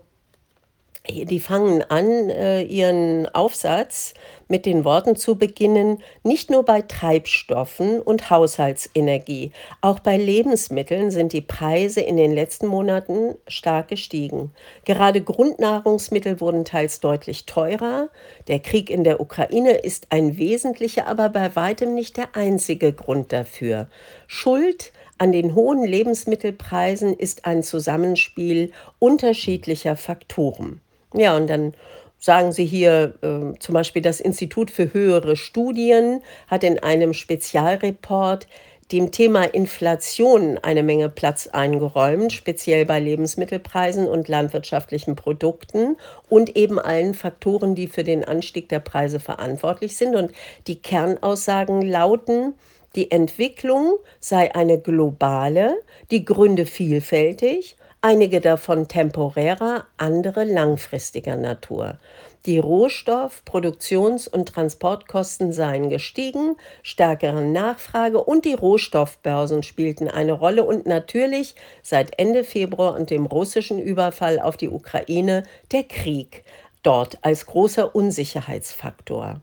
Speaker 1: die fangen an, äh, ihren Aufsatz mit den Worten zu beginnen, nicht nur bei Treibstoffen und Haushaltsenergie, auch bei Lebensmitteln sind die Preise in den letzten Monaten stark gestiegen. Gerade Grundnahrungsmittel wurden teils deutlich teurer. Der Krieg in der Ukraine ist ein wesentlicher, aber bei weitem nicht der einzige Grund dafür. Schuld an den hohen Lebensmittelpreisen ist ein Zusammenspiel unterschiedlicher Faktoren. Ja, und dann sagen Sie hier, äh, zum Beispiel das Institut für höhere Studien hat in einem Spezialreport dem Thema Inflation eine Menge Platz eingeräumt, speziell bei Lebensmittelpreisen und landwirtschaftlichen Produkten und eben allen Faktoren, die für den Anstieg der Preise verantwortlich sind. Und die Kernaussagen lauten, die Entwicklung sei eine globale, die Gründe vielfältig, einige davon temporärer, andere langfristiger Natur. Die Rohstoff-, Produktions- und Transportkosten seien gestiegen, stärkere Nachfrage und die Rohstoffbörsen spielten eine Rolle und natürlich seit Ende Februar und dem russischen Überfall auf die Ukraine der Krieg dort als großer Unsicherheitsfaktor.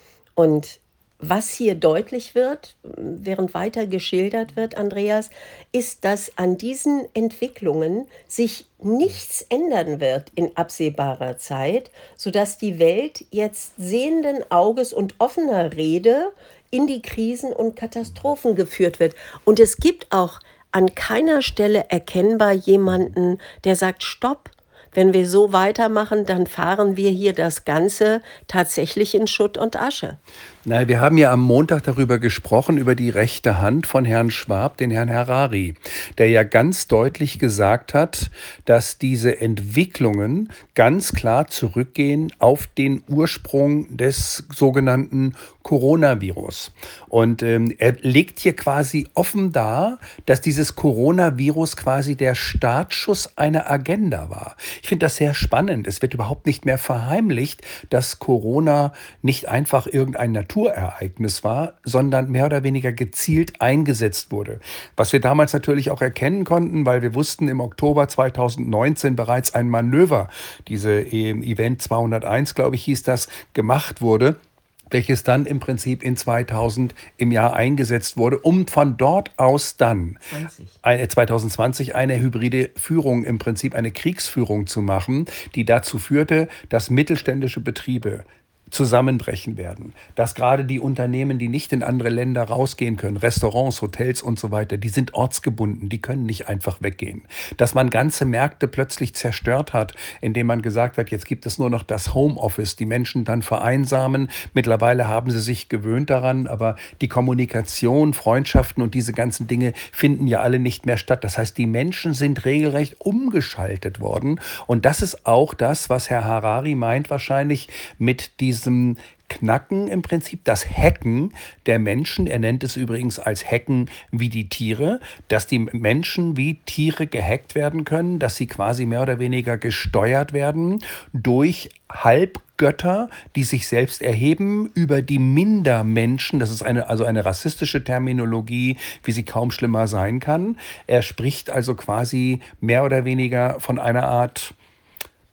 Speaker 1: Und was hier deutlich wird, während weiter geschildert wird, Andreas, ist, dass an diesen Entwicklungen sich nichts ändern wird in absehbarer Zeit, sodass die Welt jetzt sehenden Auges und offener Rede in die Krisen und Katastrophen geführt wird. Und es gibt auch an keiner Stelle erkennbar jemanden, der sagt, stopp. Wenn wir so weitermachen, dann fahren wir hier das Ganze tatsächlich in Schutt und Asche.
Speaker 2: Na, wir haben ja am Montag darüber gesprochen, über die rechte Hand von Herrn Schwab, den Herrn Harari, der ja ganz deutlich gesagt hat, dass diese Entwicklungen ganz klar zurückgehen auf den Ursprung des sogenannten Coronavirus. Und ähm, er legt hier quasi offen dar, dass dieses Coronavirus quasi der Startschuss einer Agenda war. Ich finde das sehr spannend. Es wird überhaupt nicht mehr verheimlicht, dass Corona nicht einfach irgendein Naturereignis war, sondern mehr oder weniger gezielt eingesetzt wurde. Was wir damals natürlich auch erkennen konnten, weil wir wussten im Oktober zweitausendneunzehn bereits ein Manöver, diese ähm, Event zweihunderteins, glaube ich, hieß das, gemacht wurde, welches dann im Prinzip in zweitausend im Jahr eingesetzt wurde, um von dort aus dann
Speaker 1: zwanzig.
Speaker 2: eine, zwanzig zwanzig eine hybride Führung, im Prinzip eine Kriegsführung zu machen, die dazu führte, dass mittelständische Betriebe zusammenbrechen werden. Dass gerade die Unternehmen, die nicht in andere Länder rausgehen können, Restaurants, Hotels und so weiter, die sind ortsgebunden, die können nicht einfach weggehen. Dass man ganze Märkte plötzlich zerstört hat, indem man gesagt hat, jetzt gibt es nur noch das Homeoffice, die Menschen dann vereinsamen. Mittlerweile haben sie sich gewöhnt daran, aber die Kommunikation, Freundschaften und diese ganzen Dinge finden ja alle nicht mehr statt. Das heißt, die Menschen sind regelrecht umgeschaltet worden. Und das ist auch das, was Herr Harari meint wahrscheinlich mit diesem Knacken im Prinzip, das Hacken der Menschen. Er nennt es übrigens als Hacken wie die Tiere, dass die Menschen wie Tiere gehackt werden können, dass sie quasi mehr oder weniger gesteuert werden durch Halbgötter, die sich selbst erheben über die Mindermenschen. Das ist eine, also eine rassistische Terminologie, wie sie kaum schlimmer sein kann. Er spricht also quasi mehr oder weniger von einer Art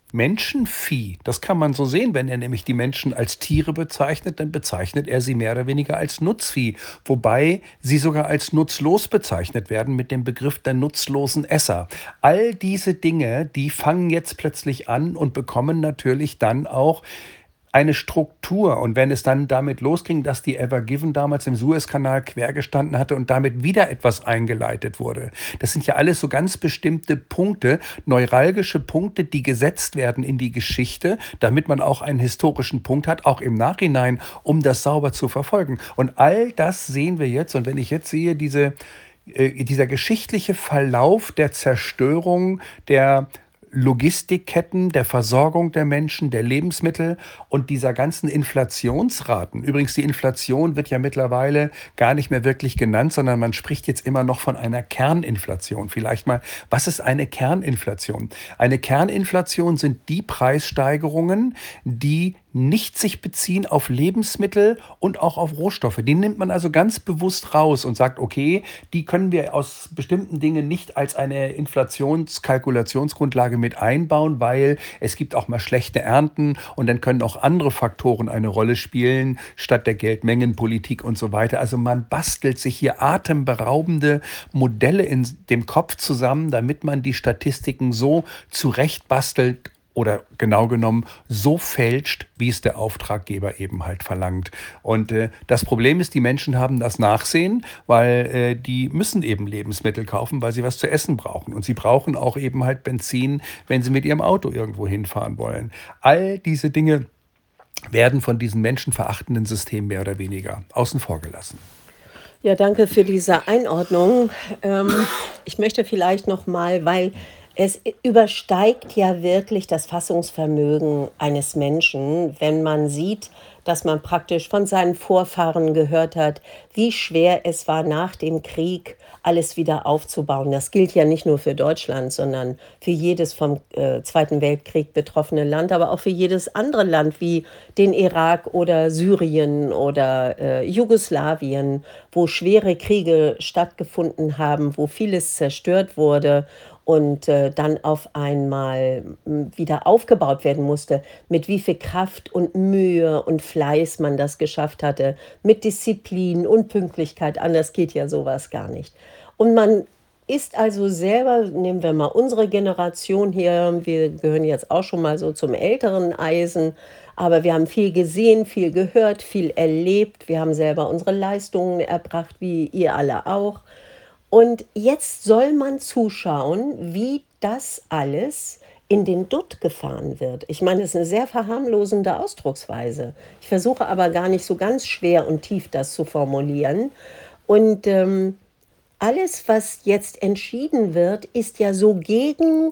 Speaker 2: Menschenvieh. Das kann man so sehen. Wenn er nämlich die Menschen als Tiere bezeichnet, dann bezeichnet er sie mehr oder weniger als Nutzvieh, wobei sie sogar als nutzlos bezeichnet werden mit dem Begriff der nutzlosen Esser. All diese Dinge, die fangen jetzt plötzlich an und bekommen natürlich dann auch eine Struktur. Und wenn es dann damit losging, dass die Ever Given damals im Suezkanal quergestanden hatte und damit wieder etwas eingeleitet wurde. Das sind ja alles so ganz bestimmte Punkte, neuralgische Punkte, die gesetzt werden in die Geschichte, damit man auch einen historischen Punkt hat, auch im Nachhinein, um das sauber zu verfolgen. Und all das sehen wir jetzt. Und wenn ich jetzt sehe, diese, äh, dieser geschichtliche Verlauf der Zerstörung der Logistikketten, der Versorgung der Menschen, der Lebensmittel und dieser ganzen Inflationsraten. Übrigens, die Inflation wird ja mittlerweile gar nicht mehr wirklich genannt, sondern man spricht jetzt immer noch von einer Kerninflation. Vielleicht mal, was ist eine Kerninflation? Eine Kerninflation sind die Preissteigerungen, die nicht sich beziehen auf Lebensmittel und auch auf Rohstoffe. Die nimmt man also ganz bewusst raus und sagt, okay, die können wir aus bestimmten Dingen nicht als eine Inflationskalkulationsgrundlage mit einbauen, weil es gibt auch mal schlechte Ernten und dann können auch andere Faktoren eine Rolle spielen, statt der Geldmengenpolitik und so weiter. Also man bastelt sich hier atemberaubende Modelle in dem Kopf zusammen, damit man die Statistiken so zurechtbastelt oder genau genommen so fälscht, wie es der Auftraggeber eben halt verlangt. Und äh, das Problem ist, die Menschen haben das Nachsehen, weil äh, die müssen eben Lebensmittel kaufen, weil sie was zu essen brauchen. Und sie brauchen auch eben halt Benzin, wenn sie mit ihrem Auto irgendwo hinfahren wollen. All diese Dinge werden von diesem menschenverachtenden System mehr oder weniger außen vor gelassen.
Speaker 1: Ja, danke für diese Einordnung. Ähm, ich möchte vielleicht noch mal, weil es übersteigt ja wirklich das Fassungsvermögen eines Menschen, wenn man sieht, dass man praktisch von seinen Vorfahren gehört hat, wie schwer es war, nach dem Krieg alles wieder aufzubauen. Das gilt ja nicht nur für Deutschland, sondern für jedes vom äh, Zweiten Weltkrieg betroffene Land, aber auch für jedes andere Land wie den Irak oder Syrien oder äh, Jugoslawien, wo schwere Kriege stattgefunden haben, wo vieles zerstört wurde und äh, dann auf einmal m, wieder aufgebaut werden musste, mit wie viel Kraft und Mühe und Fleiß man das geschafft hatte, mit Disziplin und Pünktlichkeit. Anders geht ja sowas gar nicht. Und man ist also selber, nehmen wir mal unsere Generation hier, wir gehören jetzt auch schon mal so zum älteren Eisen, aber wir haben viel gesehen, viel gehört, viel erlebt. Wir haben selber unsere Leistungen erbracht, wie ihr alle auch. Und jetzt soll man zuschauen, wie das alles in den Dutt gefahren wird. Ich meine, das ist eine sehr verharmlosende Ausdrucksweise. Ich versuche aber gar nicht so ganz schwer und tief das zu formulieren. Und ähm, alles, was jetzt entschieden wird, ist ja so gegen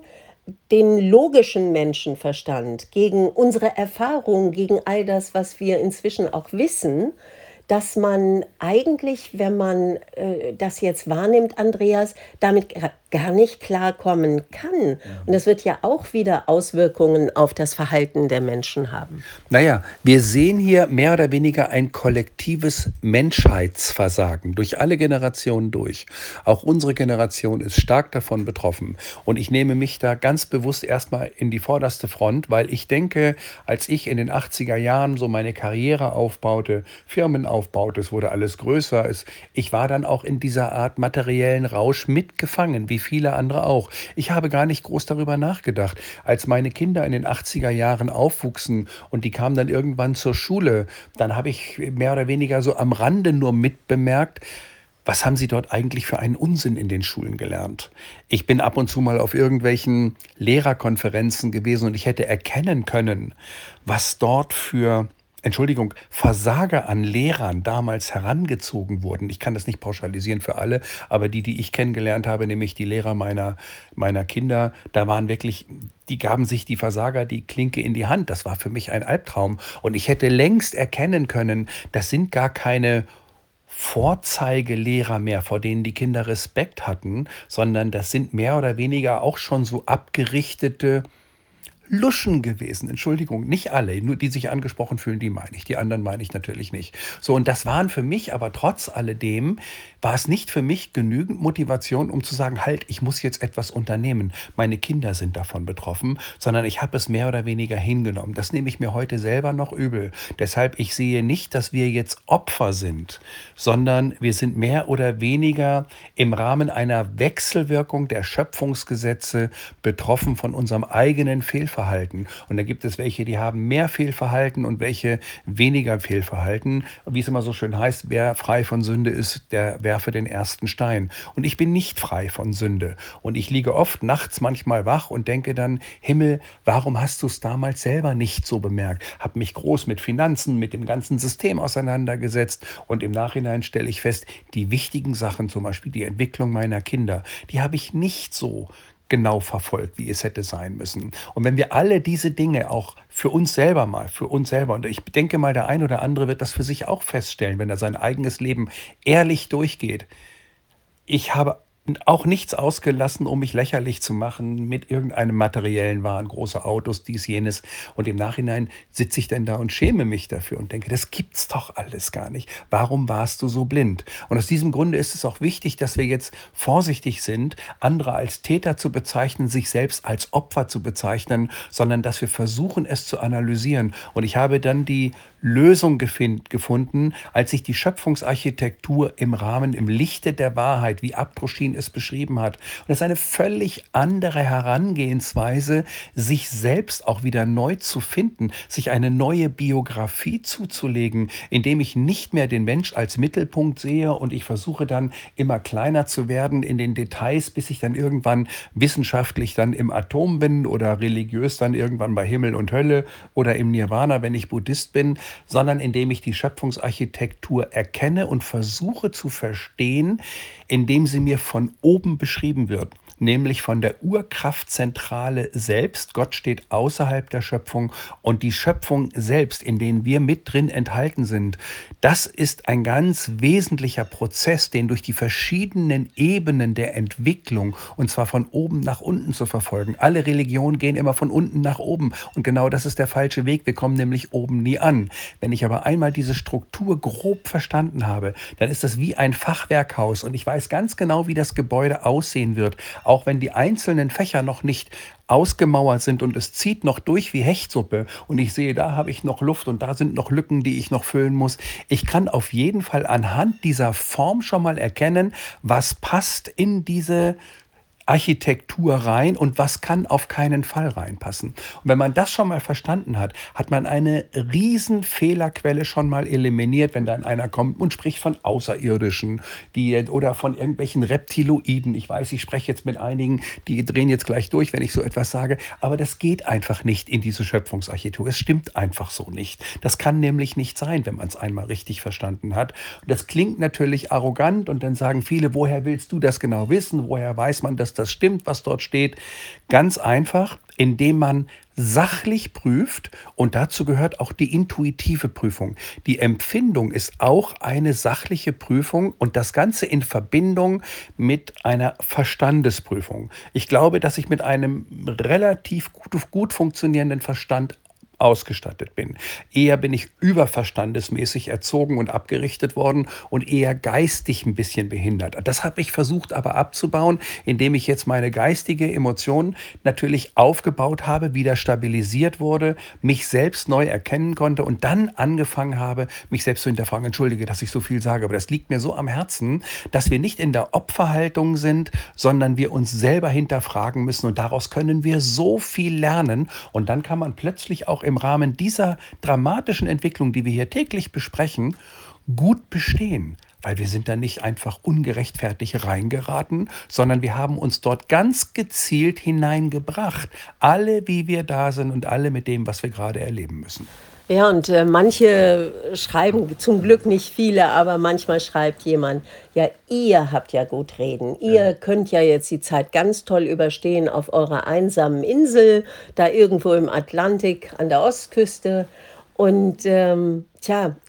Speaker 1: den logischen Menschenverstand, gegen unsere Erfahrung, gegen all das, was wir inzwischen auch wissen, dass man eigentlich, wenn man äh, das jetzt wahrnimmt, Andreas, damit ga- gar nicht klarkommen kann. Und das wird ja auch wieder Auswirkungen auf das Verhalten der Menschen haben.
Speaker 2: Naja, wir sehen hier mehr oder weniger ein kollektives Menschheitsversagen durch alle Generationen durch. Auch unsere Generation ist stark davon betroffen. Und ich nehme mich da ganz bewusst erstmal in die vorderste Front, weil ich denke, als ich in den achtziger Jahren so meine Karriere aufbaute, Firmen aufbaute, es wurde alles größer, es, ich war dann auch in dieser Art materiellen Rausch mitgefangen, wie viele andere auch. Ich habe gar nicht groß darüber nachgedacht. Als meine Kinder in den achtziger Jahren aufwuchsen und die kamen dann irgendwann zur Schule, dann habe ich mehr oder weniger so am Rande nur mitbemerkt, was haben Sie dort eigentlich für einen Unsinn in den Schulen gelernt? Ich bin ab und zu mal auf irgendwelchen Lehrerkonferenzen gewesen und ich hätte erkennen können, was dort für, Entschuldigung, Versager an Lehrern damals herangezogen wurden. Ich kann das nicht pauschalisieren für alle, aber die, die ich kennengelernt habe, nämlich die Lehrer meiner, meiner Kinder, da waren wirklich, die gaben sich die Versager die Klinke in die Hand. Das war für mich ein Albtraum. Und ich hätte längst erkennen können, das sind gar keine Vorzeigelehrer mehr, vor denen die Kinder Respekt hatten, sondern das sind mehr oder weniger auch schon so abgerichtete Luschen gewesen. Entschuldigung, nicht alle, nur die sich angesprochen fühlen, die meine ich. Die anderen meine ich natürlich nicht. So, und das waren für mich aber trotz alledem, war es nicht für mich genügend Motivation, um zu sagen, halt, ich muss jetzt etwas unternehmen. Meine Kinder sind davon betroffen, sondern ich habe es mehr oder weniger hingenommen. Das nehme ich mir heute selber noch übel. Deshalb, ich sehe nicht, dass wir jetzt Opfer sind, sondern wir sind mehr oder weniger im Rahmen einer Wechselwirkung der Schöpfungsgesetze betroffen von unserem eigenen Fehlverhalten. Und da gibt es welche, die haben mehr Fehlverhalten und welche weniger Fehlverhalten. Wie es immer so schön heißt, wer frei von Sünde ist, der werfe den ersten Stein. Und ich bin nicht frei von Sünde. Und ich liege oft nachts manchmal wach und denke dann, Himmel, warum hast du es damals selber nicht so bemerkt? Hab mich groß mit Finanzen, mit dem ganzen System auseinandergesetzt und im Nachhinein stelle ich fest, die wichtigen Sachen, zum Beispiel die Entwicklung meiner Kinder, die habe ich nicht so genau verfolgt, wie es hätte sein müssen. Und wenn wir alle diese Dinge auch für uns selber mal, für uns selber, und ich denke mal, der ein oder andere wird das für sich auch feststellen, wenn er sein eigenes Leben ehrlich durchgeht. Ich habe auch nichts ausgelassen, um mich lächerlich zu machen mit irgendeinem materiellen Waren, große Autos, dies, jenes. Und im Nachhinein sitze ich dann da und schäme mich dafür und denke, das gibt's doch alles gar nicht. Warum warst du so blind? Und aus diesem Grunde ist es auch wichtig, dass wir jetzt vorsichtig sind, andere als Täter zu bezeichnen, sich selbst als Opfer zu bezeichnen, sondern dass wir versuchen, es zu analysieren. Und ich habe dann die Lösung gefind, gefunden, als ich die Schöpfungsarchitektur im Rahmen, im Lichte der Wahrheit, wie Abdruschin es beschrieben hat. Und das ist eine völlig andere Herangehensweise, sich selbst auch wieder neu zu finden, sich eine neue Biografie zuzulegen, indem ich nicht mehr den Mensch als Mittelpunkt sehe und ich versuche dann immer kleiner zu werden in den Details, bis ich dann irgendwann wissenschaftlich dann im Atom bin oder religiös dann irgendwann bei Himmel und Hölle oder im Nirvana, wenn ich Buddhist bin, sondern indem ich die Schöpfungsarchitektur erkenne und versuche zu verstehen, indem sie mir von oben beschrieben wird, nämlich von der Urkraftzentrale selbst. Gott steht außerhalb der Schöpfung und die Schöpfung selbst, in denen wir mit drin enthalten sind, das ist ein ganz wesentlicher Prozess, den durch die verschiedenen Ebenen der Entwicklung, und zwar von oben nach unten zu verfolgen. Alle Religionen gehen immer von unten nach oben und genau das ist der falsche Weg. Wir kommen nämlich oben nie an. Wenn ich aber einmal diese Struktur grob verstanden habe, dann ist das wie ein Fachwerkhaus und ich weiß ganz genau, wie das Gebäude aussehen wird, auch wenn die einzelnen Fächer noch nicht ausgemauert sind und es zieht noch durch wie Hechtsuppe und ich sehe, da habe ich noch Luft und da sind noch Lücken, die ich noch füllen muss. Ich kann auf jeden Fall anhand dieser Form schon mal erkennen, was passt in diese Architektur rein und was kann auf keinen Fall reinpassen. Und wenn man das schon mal verstanden hat, hat man eine riesen Fehlerquelle schon mal eliminiert, wenn dann einer kommt und spricht von Außerirdischen die, oder von irgendwelchen Reptiloiden. Ich weiß, ich spreche jetzt mit einigen, die drehen jetzt gleich durch, wenn ich so etwas sage, aber das geht einfach nicht in diese Schöpfungsarchitektur. Es stimmt einfach so nicht. Das kann nämlich nicht sein, wenn man es einmal richtig verstanden hat. Und das klingt natürlich arrogant und dann sagen viele, woher willst du das genau wissen? Woher weiß man, dass das stimmt, was dort steht? Ganz einfach, indem man sachlich prüft und dazu gehört auch die intuitive Prüfung. Die Empfindung ist auch eine sachliche Prüfung und das Ganze in Verbindung mit einer Verstandesprüfung. Ich glaube, dass ich mit einem relativ gut, gut funktionierenden Verstand ausgestattet bin. Eher bin ich überverstandesmäßig erzogen und abgerichtet worden und eher geistig ein bisschen behindert. Das habe ich versucht aber abzubauen, indem ich jetzt meine geistige Emotion natürlich aufgebaut habe, wieder stabilisiert wurde, mich selbst neu erkennen konnte und dann angefangen habe, mich selbst zu hinterfragen. Entschuldige, dass ich so viel sage, aber das liegt mir so am Herzen, dass wir nicht in der Opferhaltung sind, sondern wir uns selber hinterfragen müssen und daraus können wir so viel lernen und dann kann man plötzlich auch im Rahmen dieser dramatischen Entwicklung, die wir hier täglich besprechen, gut bestehen. Weil wir sind da nicht einfach ungerechtfertigt reingeraten, sondern wir haben uns dort ganz gezielt hineingebracht. Alle, wie wir da sind und alle mit dem, was wir gerade erleben müssen.
Speaker 1: Ja, und äh, manche schreiben, zum Glück nicht viele, aber manchmal schreibt jemand, ja, ihr habt ja gut reden. Ihr könnt ja jetzt die Zeit ganz toll überstehen auf eurer einsamen Insel, da irgendwo im Atlantik an der Ostküste. Und ähm, tja,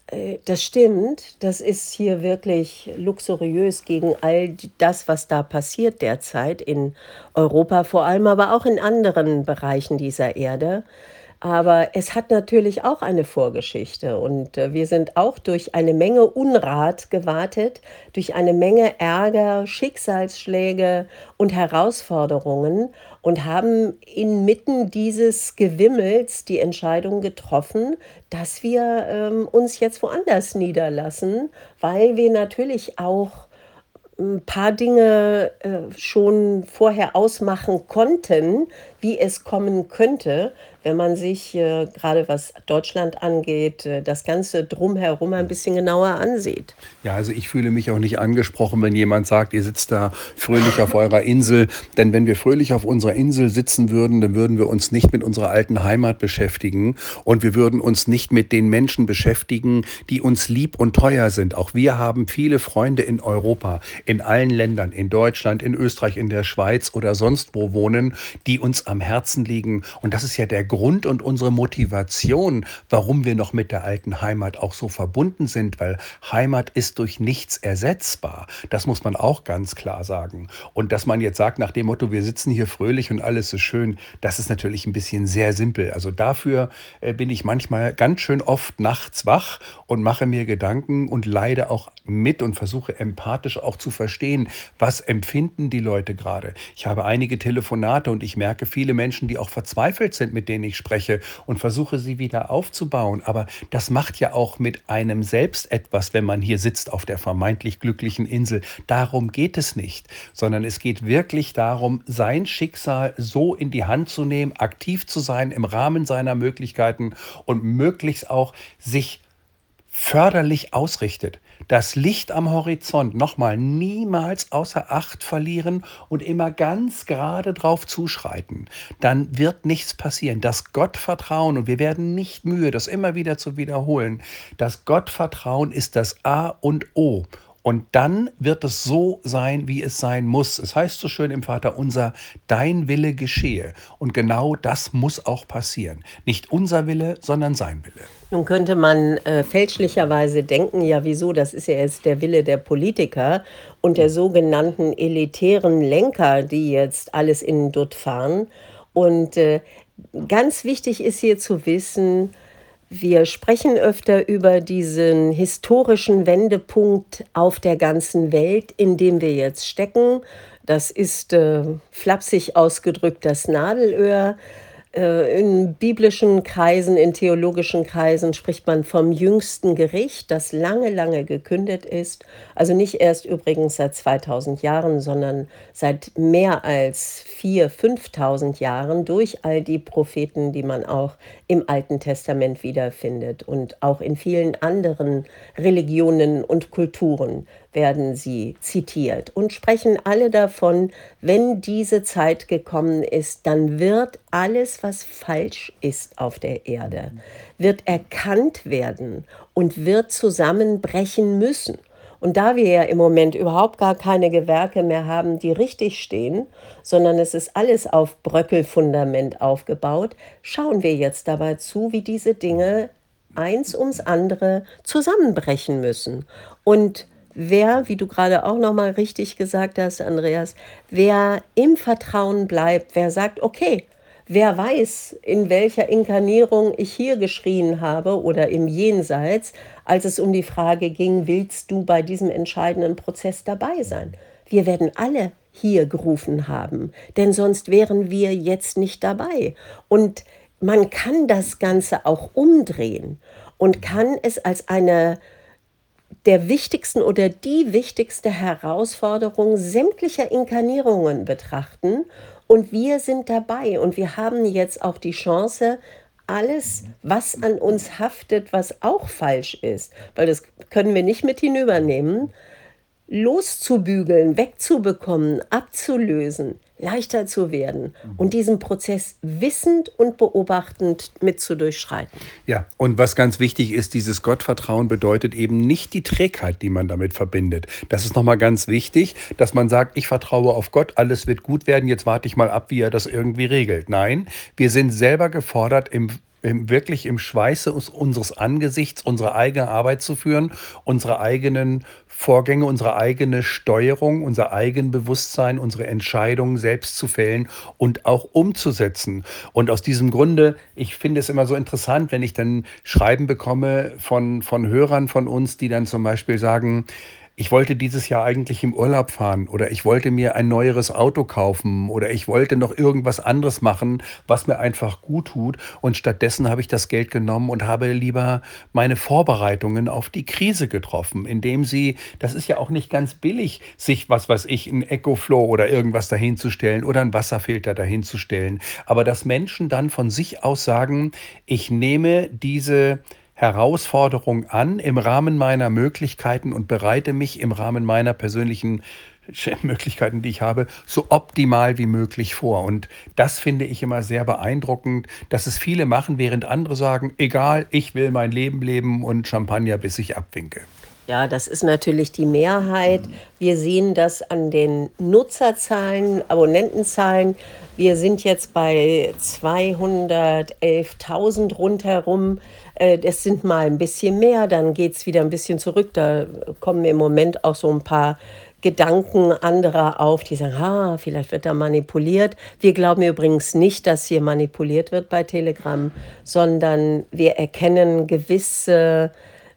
Speaker 1: Äh, das stimmt. Das ist hier wirklich luxuriös gegen all d das, was da passiert derzeit in Europa vor allem, aber auch in anderen Bereichen dieser Erde. Aber es hat natürlich auch eine Vorgeschichte und, äh, wir sind auch durch eine Menge Unrat gewartet, durch eine Menge Ärger, Schicksalsschläge und Herausforderungen und haben inmitten dieses Gewimmels die Entscheidung getroffen, dass wir, ähm, uns jetzt woanders niederlassen, weil wir natürlich auch ein paar Dinge, äh, schon vorher ausmachen konnten, wie es kommen könnte, wenn man sich, äh, grade was Deutschland angeht, äh, das Ganze drumherum ein bisschen genauer ansieht.
Speaker 2: Ja, also ich fühle mich auch nicht angesprochen, wenn jemand sagt, ihr sitzt da fröhlich auf eurer Insel. Denn wenn wir fröhlich auf unserer Insel sitzen würden, dann würden wir uns nicht mit unserer alten Heimat beschäftigen und wir würden uns nicht mit den Menschen beschäftigen, die uns lieb und teuer sind. Auch wir haben viele Freunde in Europa, in allen Ländern, in Deutschland, in Österreich, in der Schweiz oder sonst wo wohnen, die uns am Herzen liegen. Und das ist ja der Grund und unsere Motivation, warum wir noch mit der alten Heimat auch so verbunden sind, weil Heimat ist durch nichts ersetzbar. Das muss man auch ganz klar sagen. Und dass man jetzt sagt nach dem Motto, wir sitzen hier fröhlich und alles ist schön, das ist natürlich ein bisschen sehr simpel. Also dafür äh, bin ich manchmal ganz schön oft nachts wach und mache mir Gedanken und leide auch mit und versuche empathisch auch zu verstehen, was empfinden die Leute gerade. Ich habe einige Telefonate und ich merke viele Menschen, die auch verzweifelt sind, mit denen ich spreche und versuche sie wieder aufzubauen. Aber das macht ja auch mit einem selbst etwas, wenn man hier sitzt auf der vermeintlich glücklichen Insel. Darum geht es nicht, sondern es geht wirklich darum, sein Schicksal so in die Hand zu nehmen, aktiv zu sein im Rahmen seiner Möglichkeiten und möglichst auch sich förderlich ausrichtet. Das Licht am Horizont nochmal niemals außer Acht verlieren und immer ganz gerade drauf zuschreiten. Dann wird nichts passieren. Das Gottvertrauen, und wir werden nicht müde, das immer wieder zu wiederholen, das Gottvertrauen ist das A und O. Und dann wird es so sein, wie es sein muss. Es heißt so schön im Vaterunser, dein Wille geschehe. Und genau das muss auch passieren. Nicht unser Wille, sondern sein Wille.
Speaker 1: Nun könnte man, äh, fälschlicherweise denken: „Ja, wieso? Das ist ja jetzt der Wille der Politiker und der sogenannten elitären Lenker, die jetzt alles in 'n Dutt fahren.“ Und, äh, ganz wichtig ist hier zu wissen, wir sprechen öfter über diesen historischen Wendepunkt auf der ganzen Welt, in dem wir jetzt stecken. Das ist, äh, flapsig ausgedrückt das Nadelöhr. Äh, in biblischen Kreisen, in theologischen Kreisen spricht man vom jüngsten Gericht, das lange, lange gekündet ist. Also nicht erst übrigens seit zweitausend Jahren, sondern seit mehr als viertausend, fünftausend Jahren durch all die Propheten, die man auch im Alten Testament wiederfindet. Und auch in vielen anderen Religionen und Kulturen werden sie zitiert und sprechen alle davon, wenn diese Zeit gekommen ist, dann wird alles, was falsch ist auf der Erde, wird erkannt werden und wird zusammenbrechen müssen. Und da wir ja im Moment überhaupt gar keine Gewerke mehr haben, die richtig stehen, sondern es ist alles auf Bröckelfundament aufgebaut, schauen wir jetzt dabei zu, wie diese Dinge eins ums andere zusammenbrechen müssen. Und wer, wie du gerade auch noch mal richtig gesagt hast, Andreas, wer im Vertrauen bleibt, wer sagt: „Okay, wer weiß, in welcher Inkarnierung ich hier geschrien habe oder im Jenseits, als es um die Frage ging: ‚Willst du bei diesem entscheidenden Prozess dabei sein?‘“ Wir werden alle hier gerufen haben, denn sonst wären wir jetzt nicht dabei. Und man kann das Ganze auch umdrehen und kann es als eine der wichtigsten oder die wichtigste Herausforderung sämtlicher Inkarnierungen betrachten. Und wir sind dabei und wir haben jetzt auch die Chance, alles, was an uns haftet, was auch falsch ist, weil das können wir nicht mit hinübernehmen, loszubügeln, wegzubekommen, abzulösen, leichter zu werden und diesen Prozess wissend und beobachtend mit zu durchschreiten.
Speaker 2: Ja, und was ganz wichtig ist, dieses Gottvertrauen bedeutet eben nicht die Trägheit, die man damit verbindet. Das ist nochmal ganz wichtig, dass man sagt, ich vertraue auf Gott, alles wird gut werden, jetzt warte ich mal ab, wie er das irgendwie regelt. Nein, wir sind selber gefordert, im im, wirklich im Schweiße uns, unseres Angesichts unsere eigene Arbeit zu führen, unsere eigenen Vorgänge, unsere eigene Steuerung, unser Eigenbewusstsein, unsere Entscheidungen selbst zu fällen und auch umzusetzen. Und aus diesem Grunde, ich finde es immer so interessant, wenn ich dann Schreiben bekomme von, von Hörern von uns, die dann zum Beispiel sagen, ich wollte dieses Jahr eigentlich im Urlaub fahren oder ich wollte mir ein neueres Auto kaufen oder ich wollte noch irgendwas anderes machen, was mir einfach gut tut. Und stattdessen habe ich das Geld genommen und habe lieber meine Vorbereitungen auf die Krise getroffen, indem sie, das ist ja auch nicht ganz billig, sich, was weiß ich, ein EcoFlow oder irgendwas dahinzustellen oder einen Wasserfilter dahinzustellen. Aber dass Menschen dann von sich aus sagen, ich nehme diese Herausforderung an im Rahmen meiner Möglichkeiten und bereite mich im Rahmen meiner persönlichen Möglichkeiten, die ich habe, so optimal wie möglich vor. Und das finde ich immer sehr beeindruckend, dass es viele machen, während andere sagen, egal, ich will mein Leben leben und Champagner, bis ich abwinke.
Speaker 1: Ja, das ist natürlich die Mehrheit. Wir sehen das an den Nutzerzahlen, Abonnentenzahlen. Wir sind jetzt bei zweihundertelftausend rundherum. Äh, Das sind mal ein bisschen mehr, dann geht es wieder ein bisschen zurück. Da kommen im Moment auch so ein paar Gedanken anderer auf, die sagen, ah, vielleicht wird da manipuliert. Wir glauben übrigens nicht, dass hier manipuliert wird bei Telegram, sondern wir erkennen gewisse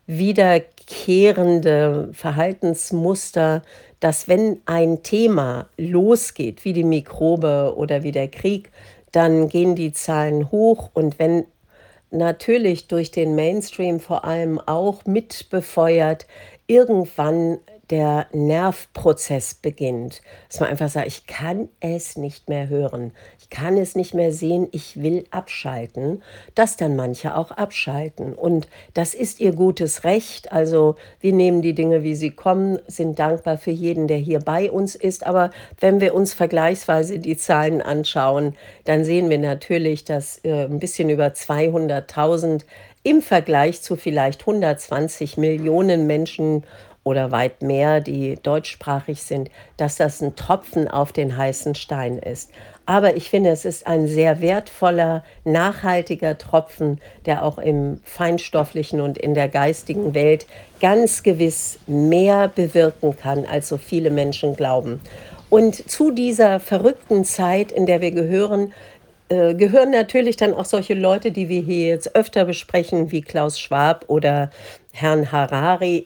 Speaker 1: wiederkehrende Verhaltensmuster, dass wenn ein Thema losgeht, wie die Mikrobe oder wie der Krieg, dann gehen die Zahlen hoch. Und wenn natürlich durch den Mainstream vor allem auch mit befeuert, irgendwann der Nervprozess beginnt. Dass man einfach sagt, ich kann es nicht mehr hören, ich kann es nicht mehr sehen, ich will abschalten, dass dann manche auch abschalten. Und das ist ihr gutes Recht. Also wir nehmen die Dinge, wie sie kommen, sind dankbar für jeden, der hier bei uns ist. Aber wenn wir uns vergleichsweise die Zahlen anschauen, dann sehen wir natürlich, dass äh, ein bisschen über zweihunderttausend im Vergleich zu vielleicht hundertzwanzig Millionen Menschen oder weit mehr, die deutschsprachig sind, dass das ein Tropfen auf den heißen Stein ist. Aber ich finde, es ist ein sehr wertvoller, nachhaltiger Tropfen, der auch im feinstofflichen und in der geistigen Welt ganz gewiss mehr bewirken kann, als so viele Menschen glauben. Und zu dieser verrückten Zeit, in der wir gehören, äh, gehören natürlich dann auch solche Leute, die wir hier jetzt öfter besprechen, wie Klaus Schwab oder Herrn Harari.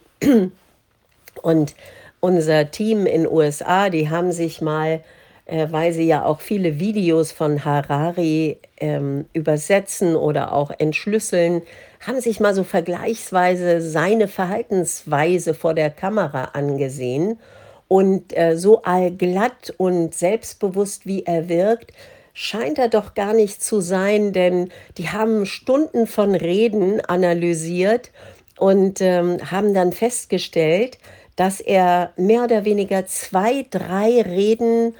Speaker 1: Und unser Team in U S A, die haben sich mal, äh, weil sie ja auch viele Videos von Harari ähm, übersetzen oder auch entschlüsseln, haben sich mal so vergleichsweise seine Verhaltensweise vor der Kamera angesehen. Und äh, so allglatt und selbstbewusst, wie er wirkt, scheint er doch gar nicht zu sein, denn die haben Stunden von Reden analysiert und ähm, haben dann festgestellt, dass er mehr oder weniger zwei, drei Reden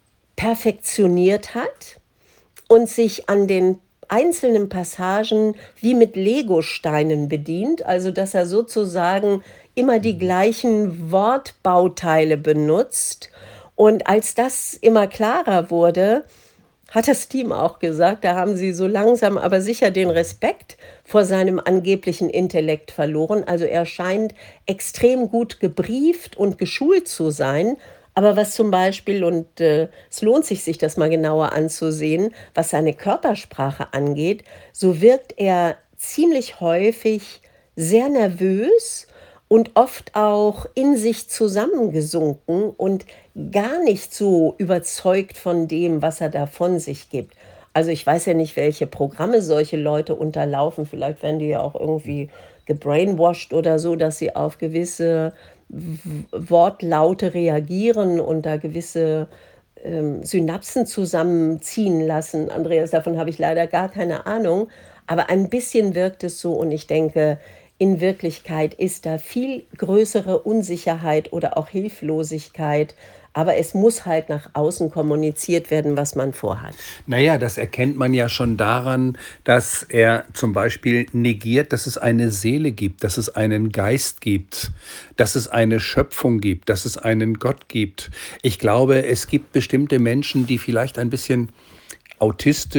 Speaker 1: perfektioniert hat und sich an den einzelnen Passagen wie mit Legosteinen bedient, also dass er sozusagen immer die gleichen Wortbauteile benutzt. Und als das immer klarer wurde, hat das Team auch gesagt, da haben sie so langsam aber sicher den Respekt vor seinem angeblichen Intellekt verloren. Also er scheint extrem gut gebrieft und geschult zu sein. Aber was zum Beispiel, und äh, es lohnt sich, sich das mal genauer anzusehen, was seine Körpersprache angeht, so wirkt er ziemlich häufig sehr nervös und oft auch in sich zusammengesunken und gar nicht so überzeugt von dem, was er da von sich gibt. Also ich weiß ja nicht, welche Programme solche Leute unterlaufen. Vielleicht werden die ja auch irgendwie gebrainwashed oder so, dass sie auf gewisse W- Wortlaute reagieren und da gewisse ähm, Synapsen zusammenziehen lassen. Andreas, davon habe ich leider gar keine Ahnung. Aber ein bisschen wirkt es so und ich denke, in Wirklichkeit ist da viel größere Unsicherheit oder auch Hilflosigkeit. Aber es muss halt nach außen kommuniziert werden, was man vorhat.
Speaker 2: Naja, das erkennt man ja schon daran, dass er zum Beispiel negiert, dass es eine Seele gibt, dass es einen Geist gibt, dass es eine Schöpfung gibt, dass es einen Gott gibt. Ich glaube, es gibt bestimmte Menschen, die vielleicht ein bisschen autistisch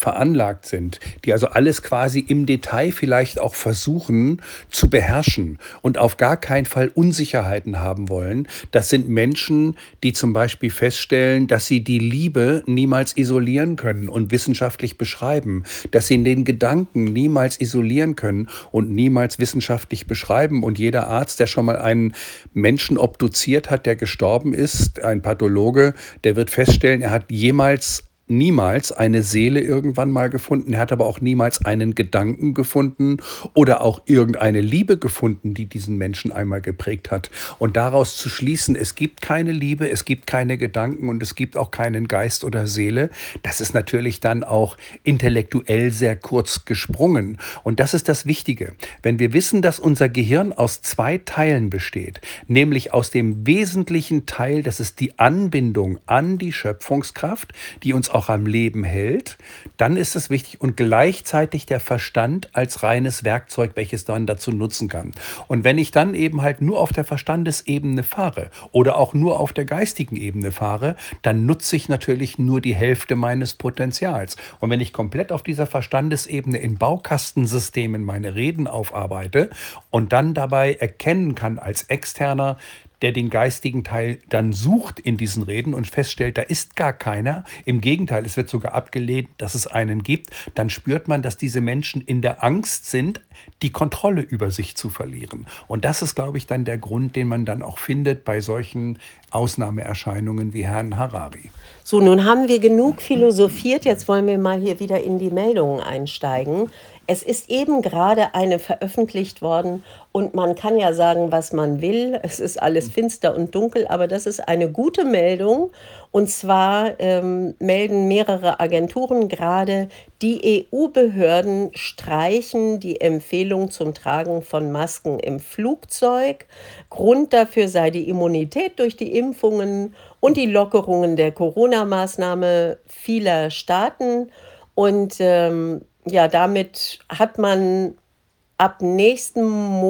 Speaker 2: veranlagt sind, die also alles quasi im Detail vielleicht auch versuchen zu beherrschen und auf gar keinen Fall Unsicherheiten haben wollen. Das sind Menschen, die zum Beispiel feststellen, dass sie die Liebe niemals isolieren können und wissenschaftlich beschreiben, dass sie den Gedanken niemals isolieren können und niemals wissenschaftlich beschreiben. Und jeder Arzt, der schon mal einen Menschen obduziert hat, der gestorben ist, ein Pathologe, der wird feststellen, er hat jemals niemals eine Seele irgendwann mal gefunden. Er hat aber auch niemals einen Gedanken gefunden oder auch irgendeine Liebe gefunden, die diesen Menschen einmal geprägt hat. Und daraus zu schließen, es gibt keine Liebe, es gibt keine Gedanken und es gibt auch keinen Geist oder Seele, das ist natürlich dann auch intellektuell sehr kurz gesprungen. Und das ist das Wichtige. Wenn wir wissen, dass unser Gehirn aus zwei Teilen besteht, nämlich aus dem wesentlichen Teil, das ist die Anbindung an die Schöpfungskraft, die uns auch am Leben hält, dann ist es wichtig und gleichzeitig der Verstand als reines Werkzeug, welches man dazu nutzen kann. Und wenn ich dann eben halt nur auf der Verstandesebene fahre oder auch nur auf der geistigen Ebene fahre, dann nutze ich natürlich nur die Hälfte meines Potenzials. Und wenn ich komplett auf dieser Verstandesebene in Baukastensystemen meine Reden aufarbeite und dann dabei erkennen kann als Externer, der den geistigen Teil dann sucht in diesen Reden und feststellt, da ist gar keiner. Im Gegenteil, es wird sogar abgelehnt, dass es einen gibt. Dann spürt man, dass diese Menschen in der Angst sind, die Kontrolle über sich zu verlieren. Und das ist, glaube ich, dann der Grund, den man dann auch findet bei solchen Ausnahmeerscheinungen wie Herrn Harari.
Speaker 1: So, nun haben wir genug philosophiert. Jetzt wollen wir mal hier wieder in die Meldungen einsteigen. Es ist eben gerade eine veröffentlicht worden und man kann ja sagen, was man will. Es ist alles finster und dunkel, aber das ist eine gute Meldung. Und zwar ähm, melden mehrere Agenturen gerade, die E U-Behörden streichen die Empfehlung zum Tragen von Masken im Flugzeug. Grund dafür sei die Immunität durch die Impfungen und die Lockerungen der Corona-Maßnahme vieler Staaten. Und ähm, ja, damit hat man ab nächsten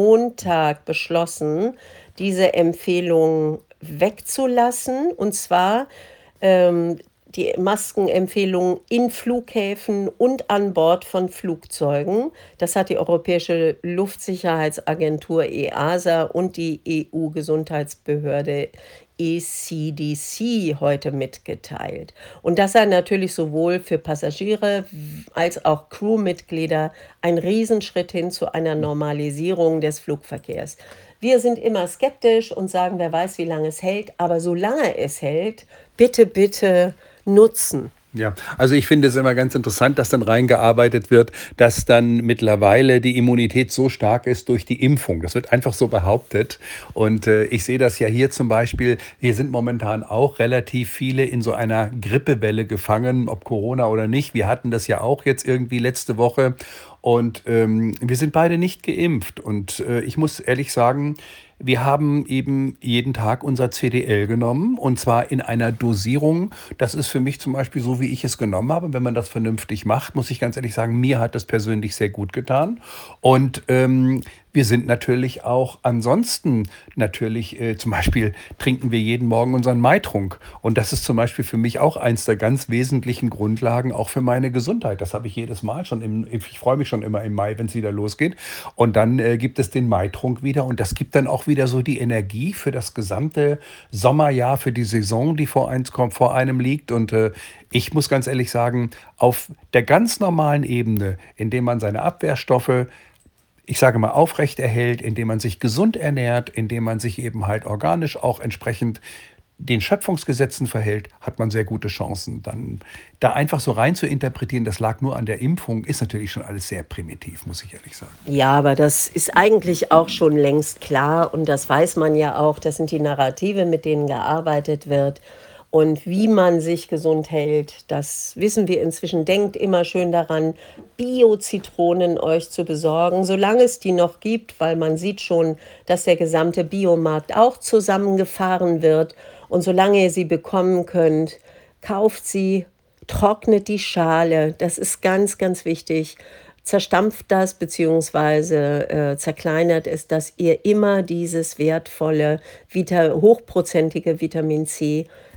Speaker 1: Montag beschlossen, diese Empfehlung wegzulassen. Und zwar ähm, die Maskenempfehlung in Flughäfen und an Bord von Flugzeugen. Das hat die Europäische Luftsicherheitsagentur EASA und die E U-Gesundheitsbehörde E C D C heute mitgeteilt. Und das sei natürlich sowohl für Passagiere als auch Crewmitglieder ein Riesenschritt hin zu einer Normalisierung des Flugverkehrs. Wir sind immer skeptisch und sagen, wer weiß, wie lange es hält, aber solange es hält, bitte, bitte nutzen.
Speaker 2: Ja, also ich finde es immer ganz interessant, dass dann reingearbeitet wird, dass dann mittlerweile die Immunität so stark ist durch die Impfung. Das wird einfach so behauptet. Und äh, ich sehe das ja hier zum Beispiel. Hier sind momentan auch relativ viele in so einer Grippewelle gefangen, ob Corona oder nicht. Wir hatten das ja auch jetzt irgendwie letzte Woche. Und ähm, wir sind beide nicht geimpft. Und äh, ich muss ehrlich sagen, wir haben eben jeden Tag unser C D L genommen und zwar in einer Dosierung. Das ist für mich zum Beispiel so, wie ich es genommen habe. Wenn man das vernünftig macht, muss ich ganz ehrlich sagen, mir hat das persönlich sehr gut getan. Und ähm, wir sind natürlich auch ansonsten natürlich, äh, zum Beispiel trinken wir jeden Morgen unseren Maitrunk. Und das ist zum Beispiel für mich auch eins der ganz wesentlichen Grundlagen, auch für meine Gesundheit. Das habe ich jedes Mal schon. Im, ich freue mich schon immer im Mai, wenn es wieder losgeht. Und dann äh, gibt es den Maitrunk wieder. Und das gibt dann auch wieder so die Energie für das gesamte Sommerjahr, für die Saison, die vor, eins kommt, vor einem liegt. Und äh, ich muss ganz ehrlich sagen, auf der ganz normalen Ebene, indem man seine Abwehrstoffe, ich sage mal, aufrecht erhält, indem man sich gesund ernährt, indem man sich eben halt organisch auch entsprechend den Schöpfungsgesetzen verhält, hat man sehr gute Chancen. Dann da einfach so rein zu interpretieren, das lag nur an der Impfung, ist natürlich schon alles sehr primitiv, muss ich ehrlich sagen.
Speaker 1: Ja, aber das ist eigentlich auch schon längst klar und das weiß man ja auch. Das sind die Narrative, mit denen gearbeitet wird. Und wie man sich gesund hält, das wissen wir inzwischen. Denkt immer schön daran, Bio-Zitronen euch zu besorgen, solange es die noch gibt, weil man sieht schon, dass der gesamte Biomarkt auch zusammengefahren wird. Und solange ihr sie bekommen könnt, kauft sie, trocknet die Schale. Das ist ganz, ganz wichtig. Zerstampft das beziehungsweise äh, zerkleinert es, dass ihr immer dieses wertvolle, vita hochprozentige Vitamin C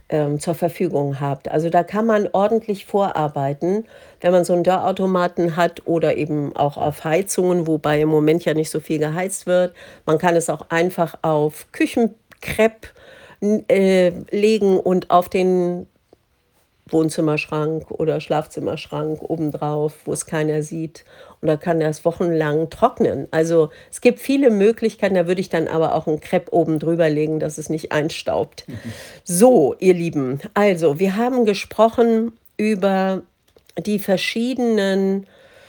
Speaker 1: ähm, zur Verfügung habt. Also da kann man ordentlich vorarbeiten, wenn man so einen Dörrautomaten hat oder eben auch auf Heizungen, wobei im Moment ja nicht so viel geheizt wird. Man kann es auch einfach auf Küchenkrepp n äh, legen und auf den Wohnzimmerschrank oder Schlafzimmerschrank obendrauf, wo es keiner sieht. Und da kann das wochenlang trocknen. Also, es gibt viele Möglichkeiten, da würde ich dann aber auch 'n Krepp oben drüber legen, dass es nicht einstaubt. So, ihr Lieben, also, wir haben gesprochen über die verschiedenen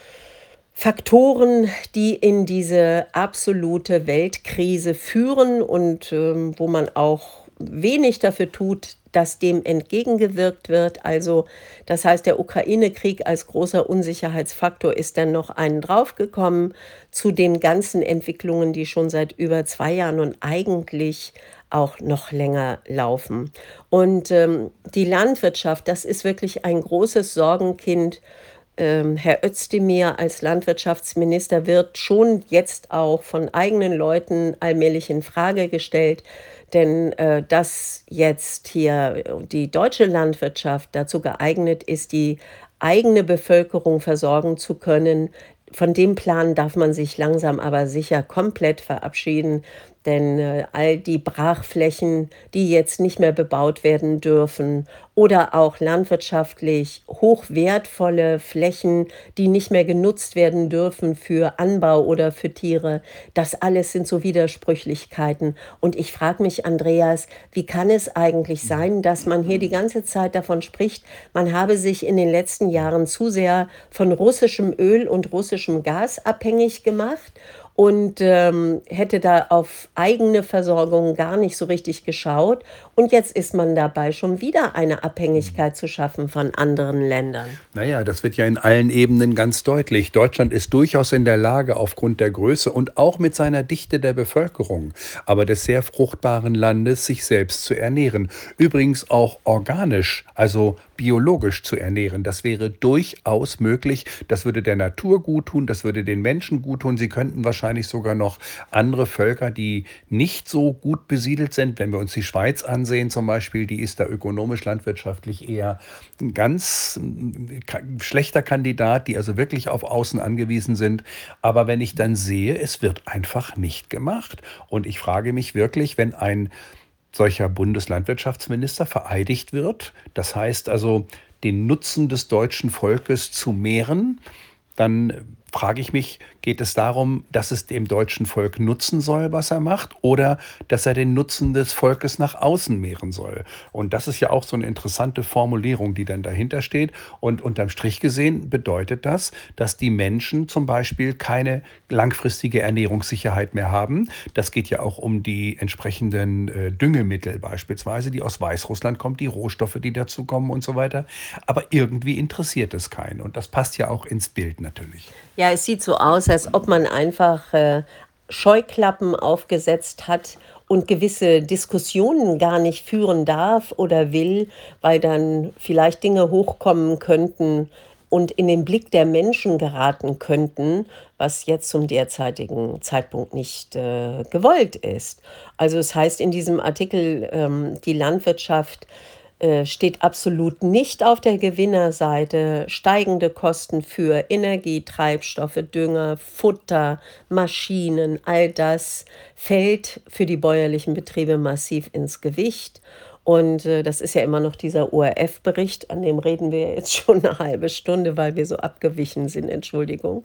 Speaker 1: Faktoren, die in diese absolute Weltkrise führen und, ähm, wo man auch wenig dafür tut, dass dem entgegengewirkt wird. Also, das heißt, der Ukraine-Krieg als großer Unsicherheitsfaktor ist dann noch einen draufgekommen zu den ganzen Entwicklungen, die schon seit über zwei Jahren und eigentlich auch noch länger laufen. Und, ähm, die Landwirtschaft, das ist wirklich ein großes Sorgenkind. Ähm, Herr Özdemir als Landwirtschaftsminister wird schon jetzt auch von eigenen Leuten allmählich in Frage gestellt, denn, äh, dass jetzt hier äh, die deutsche Landwirtschaft dazu geeignet ist, die eigene Bevölkerung versorgen zu können, von dem Plan darf man sich langsam aber sicher komplett verabschieden, denn, äh, all die Brachflächen, die jetzt nicht mehr bebaut werden dürfen oder auch landwirtschaftlich hochwertvolle Flächen, die nicht mehr genutzt werden dürfen für Anbau oder für Tiere. Das alles sind so Widersprüchlichkeiten. Und ich frage mich, Andreas, wie kann es eigentlich sein, dass man hier die ganze Zeit davon spricht, man habe sich in den letzten Jahren zu sehr von russischem Öl und russischem Gas abhängig gemacht und, ähm, hätte da auf eigene Versorgung gar nicht so richtig geschaut. Und jetzt ist man dabei, schon wieder eine Abhängigkeit zu schaffen von anderen Ländern.
Speaker 2: Naja, das wird ja in allen Ebenen ganz deutlich. Deutschland ist durchaus in der Lage, aufgrund der Größe und auch mit seiner Dichte der Bevölkerung, aber des sehr fruchtbaren Landes, sich selbst zu ernähren. Übrigens auch organisch, also biologisch zu ernähren. Das wäre durchaus möglich. Das würde der Natur guttun, das würde den Menschen guttun. Sie könnten wahrscheinlich sogar noch andere Völker, die nicht so gut besiedelt sind, wenn wir uns die Schweiz ansehen zum Beispiel, die ist da ökonomisch, landwirtschaftlich eher ein ganz mm, ka- schlechter Kandidat, die also wirklich auf Außen angewiesen sind. Aber wenn ich dann sehe, es wird einfach nicht gemacht. Und ich frage mich wirklich, wenn ein solcher Bundeslandwirtschaftsminister vereidigt wird, das heißt also, den Nutzen des deutschen Volkes zu mehren, dann frage ich mich, geht es darum, dass es dem deutschen Volk nutzen soll, was er macht, oder dass er den Nutzen des Volkes nach außen mehren soll? Und das ist ja auch so eine interessante Formulierung, die dann dahinter steht. Und unterm Strich gesehen bedeutet das, dass die Menschen zum Beispiel keine langfristige Ernährungssicherheit mehr haben. Das geht ja auch um die entsprechenden äh, Düngemittel beispielsweise, die aus Weißrussland kommen, die Rohstoffe, die dazu kommen und so weiter. Aber irgendwie interessiert es keinen. Und das passt ja auch ins Bild natürlich.
Speaker 1: Ja, es sieht so aus, als ob man einfach, äh, Scheuklappen aufgesetzt hat und gewisse Diskussionen gar nicht führen darf oder will, weil dann vielleicht Dinge hochkommen könnten und in den Blick der Menschen geraten könnten, was jetzt zum derzeitigen Zeitpunkt nicht, äh, gewollt ist. Also, es heißt in diesem Artikel, ähm, die Landwirtschaft äh, steht absolut nicht auf der Gewinnerseite. Steigende Kosten für Energie, Treibstoffe, Dünger, Futter, Maschinen, all das fällt für die bäuerlichen Betriebe massiv ins Gewicht. Und äh, das ist ja immer noch dieser O R F-Bericht, an dem reden wir jetzt schon eine halbe Stunde, weil wir so abgewichen sind, Entschuldigung.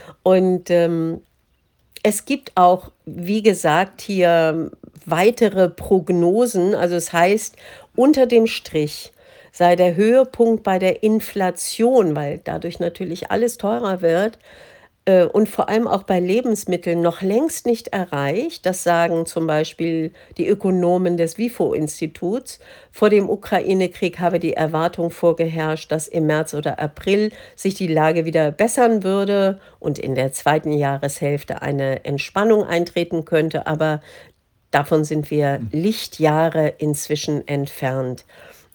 Speaker 1: Und ähm, es gibt auch, wie gesagt, hier weitere Prognosen. Also es heißt, unter dem Strich sei der Höhepunkt bei der Inflation, weil dadurch natürlich alles teurer wird, äh, und vor allem auch bei Lebensmitteln noch längst nicht erreicht. Das sagen zum Beispiel die Ökonomen des WIFO-Instituts. Vor dem Ukraine-Krieg habe die Erwartung vorgeherrscht, dass im März oder April sich die Lage wieder bessern würde und in der zweiten Jahreshälfte eine Entspannung eintreten könnte. Aber davon sind wir Lichtjahre inzwischen entfernt.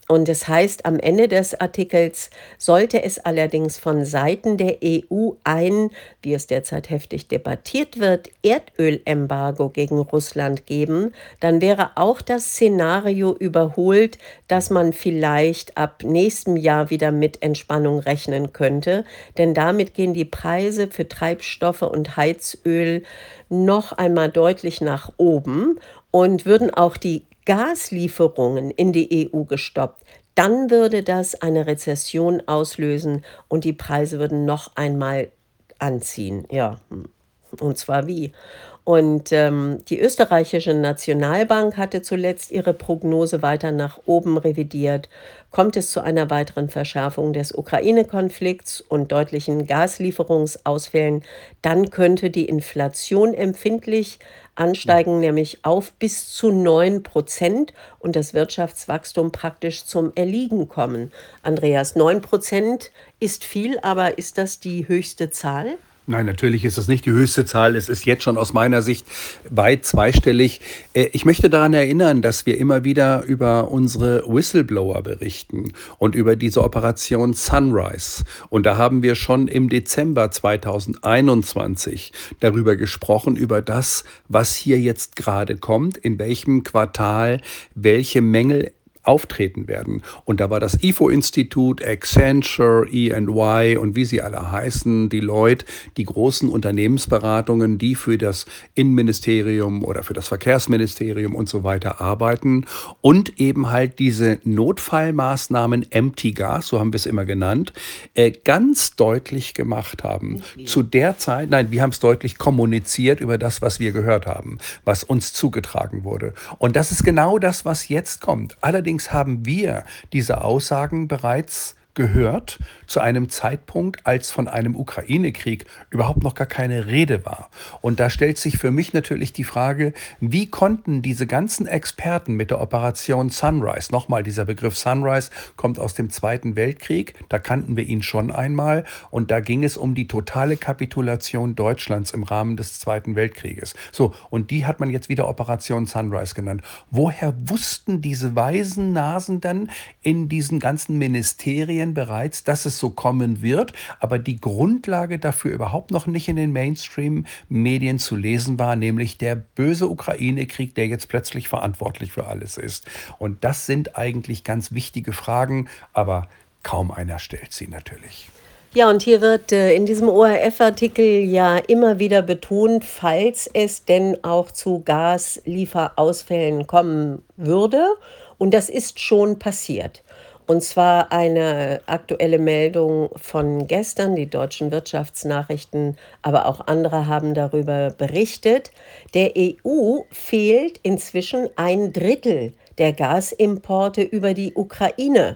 Speaker 1: Und es heißt am Ende des Artikels, sollte es allerdings von Seiten der E U ein, wie es derzeit heftig debattiert wird, Erdölembargo gegen Russland geben, dann wäre auch das Szenario überholt, dass man vielleicht ab nächstem Jahr wieder mit Entspannung rechnen könnte. Denn damit gehen die Preise für Treibstoffe und Heizöl noch einmal deutlich nach oben und würden auch die Gaslieferungen in die E U gestoppt, dann würde das eine Rezession auslösen und die Preise würden noch einmal anziehen. Ja, hm. Und zwar wie? Und ähm, die österreichische Nationalbank hatte zuletzt ihre Prognose weiter nach oben revidiert. Kommt es zu einer weiteren Verschärfung des Ukraine-Konflikts und deutlichen Gaslieferungsausfällen, dann könnte die Inflation empfindlich ansteigen, nämlich auf bis zu neun Prozent und das Wirtschaftswachstum praktisch zum Erliegen kommen. Andreas, neun Prozent ist viel, aber ist das die höchste Zahl?
Speaker 2: Nein, natürlich ist es nicht die höchste Zahl. Es ist jetzt schon aus meiner Sicht weit zweistellig. Äh, Ich möchte daran erinnern, dass wir immer wieder über unsere Whistleblower berichten und über diese Operation Sunrise. Und da haben wir schon im Dezember zweitausendeinundzwanzig darüber gesprochen, über das, was hier jetzt gerade kommt, in welchem Quartal welche Mängel auftreten werden. Und da war das I F O-Institut, Accenture, E und Y und wie sie alle heißen, Deloitte, die großen Unternehmensberatungen, die für das Innenministerium oder für das Verkehrsministerium und so weiter arbeiten und eben halt diese Notfallmaßnahmen Empty Gas, so haben wir es immer genannt, äh, ganz deutlich gemacht haben. Zu der Zeit, nein, wir haben es deutlich kommuniziert über das, was wir gehört haben, was uns zugetragen wurde. Und das ist genau das, was jetzt kommt. Allerdings haben wir diese Aussagen bereits gehört zu einem Zeitpunkt, als von einem Ukraine-Krieg überhaupt noch gar keine Rede war. Und da stellt sich für mich natürlich die Frage, wie konnten diese ganzen Experten mit der Operation Sunrise, nochmal, dieser Begriff Sunrise kommt aus dem Zweiten Weltkrieg, da kannten wir ihn schon einmal und da ging es um die totale Kapitulation Deutschlands im Rahmen des Zweiten Weltkrieges. So, und die hat man jetzt wieder Operation Sunrise genannt. Woher wussten diese weisen Nasen dann in diesen ganzen Ministerien bereits, dass es so kommen wird, aber die Grundlage dafür überhaupt noch nicht in den Mainstream-Medien zu lesen war, nämlich der böse Ukraine-Krieg, der jetzt plötzlich verantwortlich für alles ist. Und das sind eigentlich ganz wichtige Fragen, aber kaum einer stellt sie natürlich.
Speaker 1: Ja, und hier wird äh, in diesem O R F-Artikel ja immer wieder betont, falls es denn auch zu Gaslieferausfällen kommen würde. Und das ist schon passiert. Und zwar eine aktuelle Meldung von gestern, die deutschen Wirtschaftsnachrichten, aber auch andere haben darüber berichtet. Der E U fehlt inzwischen ein Drittel der Gasimporte über die Ukraine.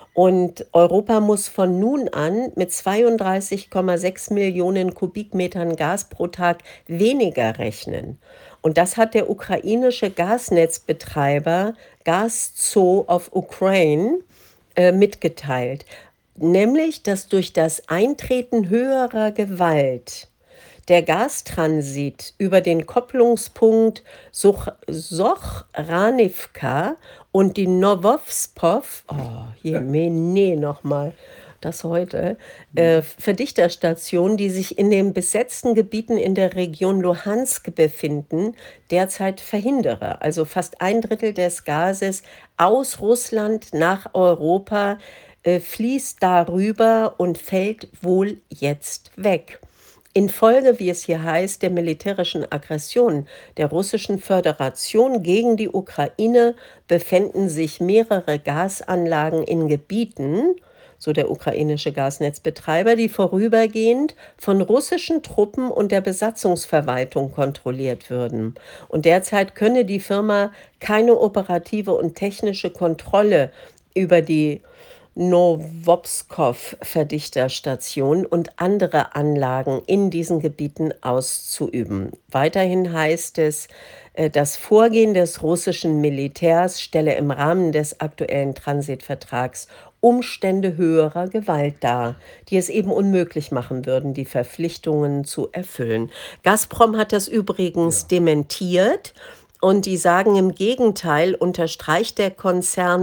Speaker 1: Und Europa muss von nun an mit zweiunddreißig Komma sechs Millionen Kubikmetern Gas pro Tag weniger rechnen. Und das hat der ukrainische Gasnetzbetreiber Gazprom of Ukraine äh, mitgeteilt. Nämlich, dass durch das Eintreten höherer Gewalt der Gastransit über den Kopplungspunkt Soch- Sochranivka und die Novovspov, oh, hier, me- nee, nochmal, das heute, äh, Verdichterstationen, die sich in den besetzten Gebieten in der Region Luhansk befinden, derzeit verhindere. Also fast ein Drittel des Gases aus Russland nach Europa äh, fließt darüber und fällt wohl jetzt weg. Infolge, wie es hier heißt, der militärischen Aggression der Russischen Föderation gegen die Ukraine befänden sich mehrere Gasanlagen in Gebieten, so der ukrainische Gasnetzbetreiber, die vorübergehend von russischen Truppen und der Besatzungsverwaltung kontrolliert würden. Und derzeit könne die Firma keine operative und technische Kontrolle über die Nowopskow-Verdichterstation und andere Anlagen in diesen Gebieten auszuüben. Weiterhin heißt es, äh, das Vorgehen des russischen Militärs stelle im Rahmen des aktuellen Transitvertrags Umstände höherer Gewalt dar, die es eben unmöglich machen würden, die Verpflichtungen zu erfüllen. Gazprom hat das übrigens
Speaker 2: Ja.
Speaker 1: dementiert und die sagen im Gegenteil, unterstreicht der Konzern,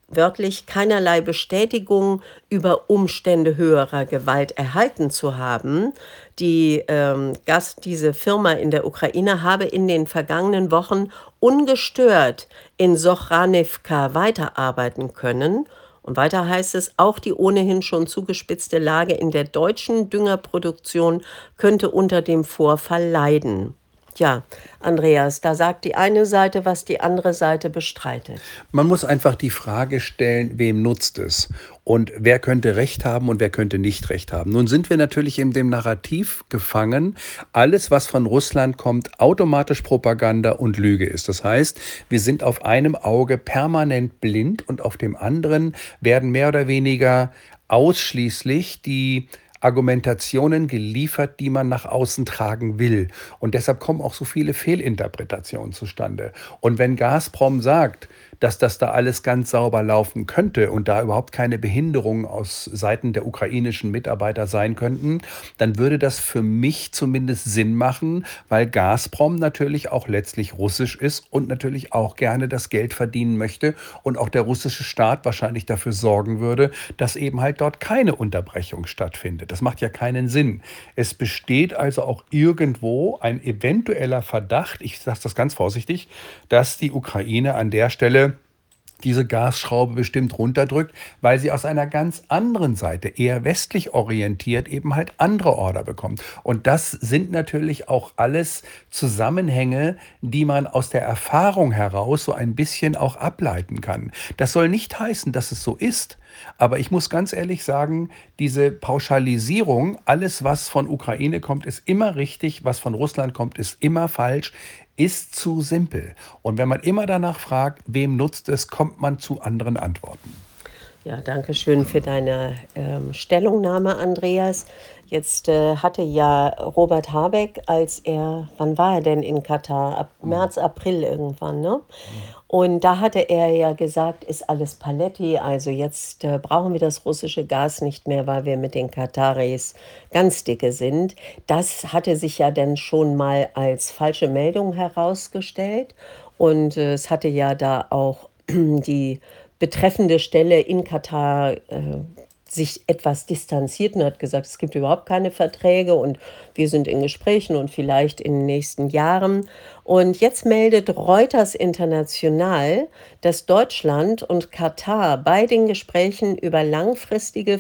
Speaker 1: wörtlich keinerlei Bestätigung über Umstände höherer Gewalt erhalten zu haben. Die ähm, Gas, diese Firma in der Ukraine habe in den vergangenen Wochen ungestört in Sochraniwka weiterarbeiten können. Und weiter heißt es, auch die ohnehin schon zugespitzte Lage in der deutschen Düngerproduktion könnte unter dem Vorfall leiden. Tja, Andreas, da sagt die eine Seite, was die andere Seite bestreitet.
Speaker 2: Man muss einfach die Frage stellen, wem nutzt es? Und wer könnte Recht haben und wer könnte nicht Recht haben? Nun sind wir natürlich in dem Narrativ gefangen, alles, was von Russland kommt, automatisch Propaganda und Lüge ist. Das heißt, wir sind auf einem Auge permanent blind und auf dem anderen werden mehr oder weniger ausschließlich die Argumentationen geliefert, die man nach außen tragen will. Und deshalb kommen auch so viele Fehlinterpretationen zustande. Und wenn Gazprom sagt, dass das da alles ganz sauber laufen könnte und da überhaupt keine Behinderungen aus Seiten der ukrainischen Mitarbeiter sein könnten, dann würde das für mich zumindest Sinn machen, weil Gazprom natürlich auch letztlich russisch ist und natürlich auch gerne das Geld verdienen möchte und auch der russische Staat wahrscheinlich dafür sorgen würde, dass eben halt dort keine Unterbrechung stattfindet. Das macht ja keinen Sinn. Es besteht also auch irgendwo ein eventueller Verdacht, ich sage das ganz vorsichtig, dass die Ukraine an der Stelle diese Gasschraube bestimmt runterdrückt, weil sie aus einer ganz anderen Seite, eher westlich orientiert, eben halt andere Order bekommt. Und das sind natürlich auch alles Zusammenhänge, die man aus der Erfahrung heraus so ein bisschen auch ableiten kann. Das soll nicht heißen, dass es so ist. Aber ich muss ganz ehrlich sagen, diese Pauschalisierung, alles, was von Ukraine kommt, ist immer richtig, was von Russland kommt, ist immer falsch, ist zu simpel. Und wenn man immer danach fragt, wem nutzt es, kommt man zu anderen Antworten.
Speaker 1: Ja, danke schön für deine ähm, Stellungnahme, Andreas. Jetzt äh, hatte ja Robert Habeck, als er, wann war er denn in Katar? Ab März, April irgendwann, ne? Und da hatte er ja gesagt, ist alles Paletti, also jetzt äh, brauchen wir das russische Gas nicht mehr, weil wir mit den Kataris ganz dicke sind. Das hatte sich ja dann schon mal als falsche Meldung herausgestellt. Und äh, es hatte ja da auch die betreffende Stelle in Katar äh, sich etwas distanziert und hat gesagt, es gibt überhaupt keine Verträge und wir sind in Gesprächen und vielleicht in den nächsten Jahren. Und jetzt meldet Reuters International, dass Deutschland und Katar bei den Gesprächen über langfristige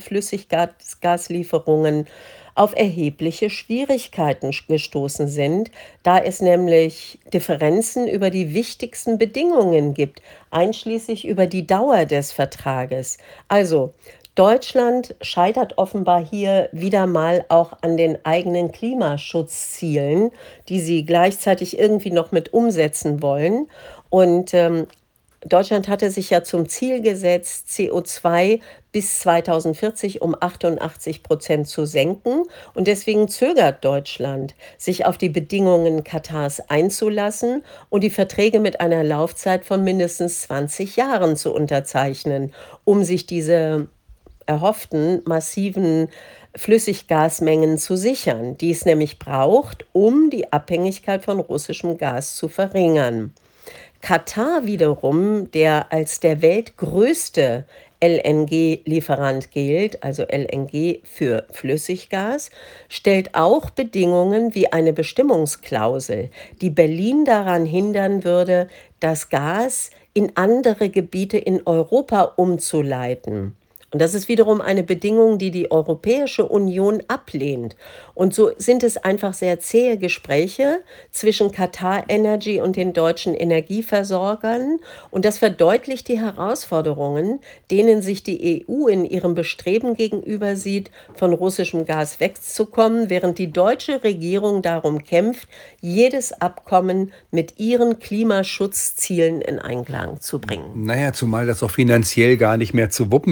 Speaker 1: Flüssiggaslieferungen auf erhebliche Schwierigkeiten gestoßen sind, da es nämlich Differenzen über die wichtigsten Bedingungen gibt, einschließlich über die Dauer des Vertrages. Also Deutschland scheitert offenbar hier wieder mal auch an den eigenen Klimaschutzzielen, die sie gleichzeitig irgendwie noch mit umsetzen wollen. Und ähm, Deutschland hatte sich ja zum Ziel gesetzt, C O zwei bis zweitausendvierzig um achtundachtzig Prozent zu senken. Und deswegen zögert Deutschland, sich auf die Bedingungen Katars einzulassen und die Verträge mit einer Laufzeit von mindestens zwanzig Jahren zu unterzeichnen, um sich diese erhofften massiven Flüssiggasmengen zu sichern, die es nämlich braucht, um die Abhängigkeit von russischem Gas zu verringern. Katar wiederum, der als der weltgrößte L N G-Lieferant gilt, also L N G für Flüssiggas, stellt auch Bedingungen wie eine Bestimmungsklausel, die Berlin daran hindern würde, das Gas in andere Gebiete in Europa umzuleiten. Und das ist wiederum eine Bedingung, die die Europäische Union ablehnt. Und so sind es einfach sehr zähe Gespräche zwischen Qatar Energy und den deutschen Energieversorgern. Und das verdeutlicht die Herausforderungen, denen sich die E U in ihrem Bestreben gegenüber sieht, von russischem Gas wegzukommen, während die deutsche Regierung darum kämpft, jedes Abkommen mit ihren Klimaschutzzielen in Einklang zu bringen.
Speaker 2: Naja, zumal das auch finanziell gar nicht mehr zu wuppen ist, denn wir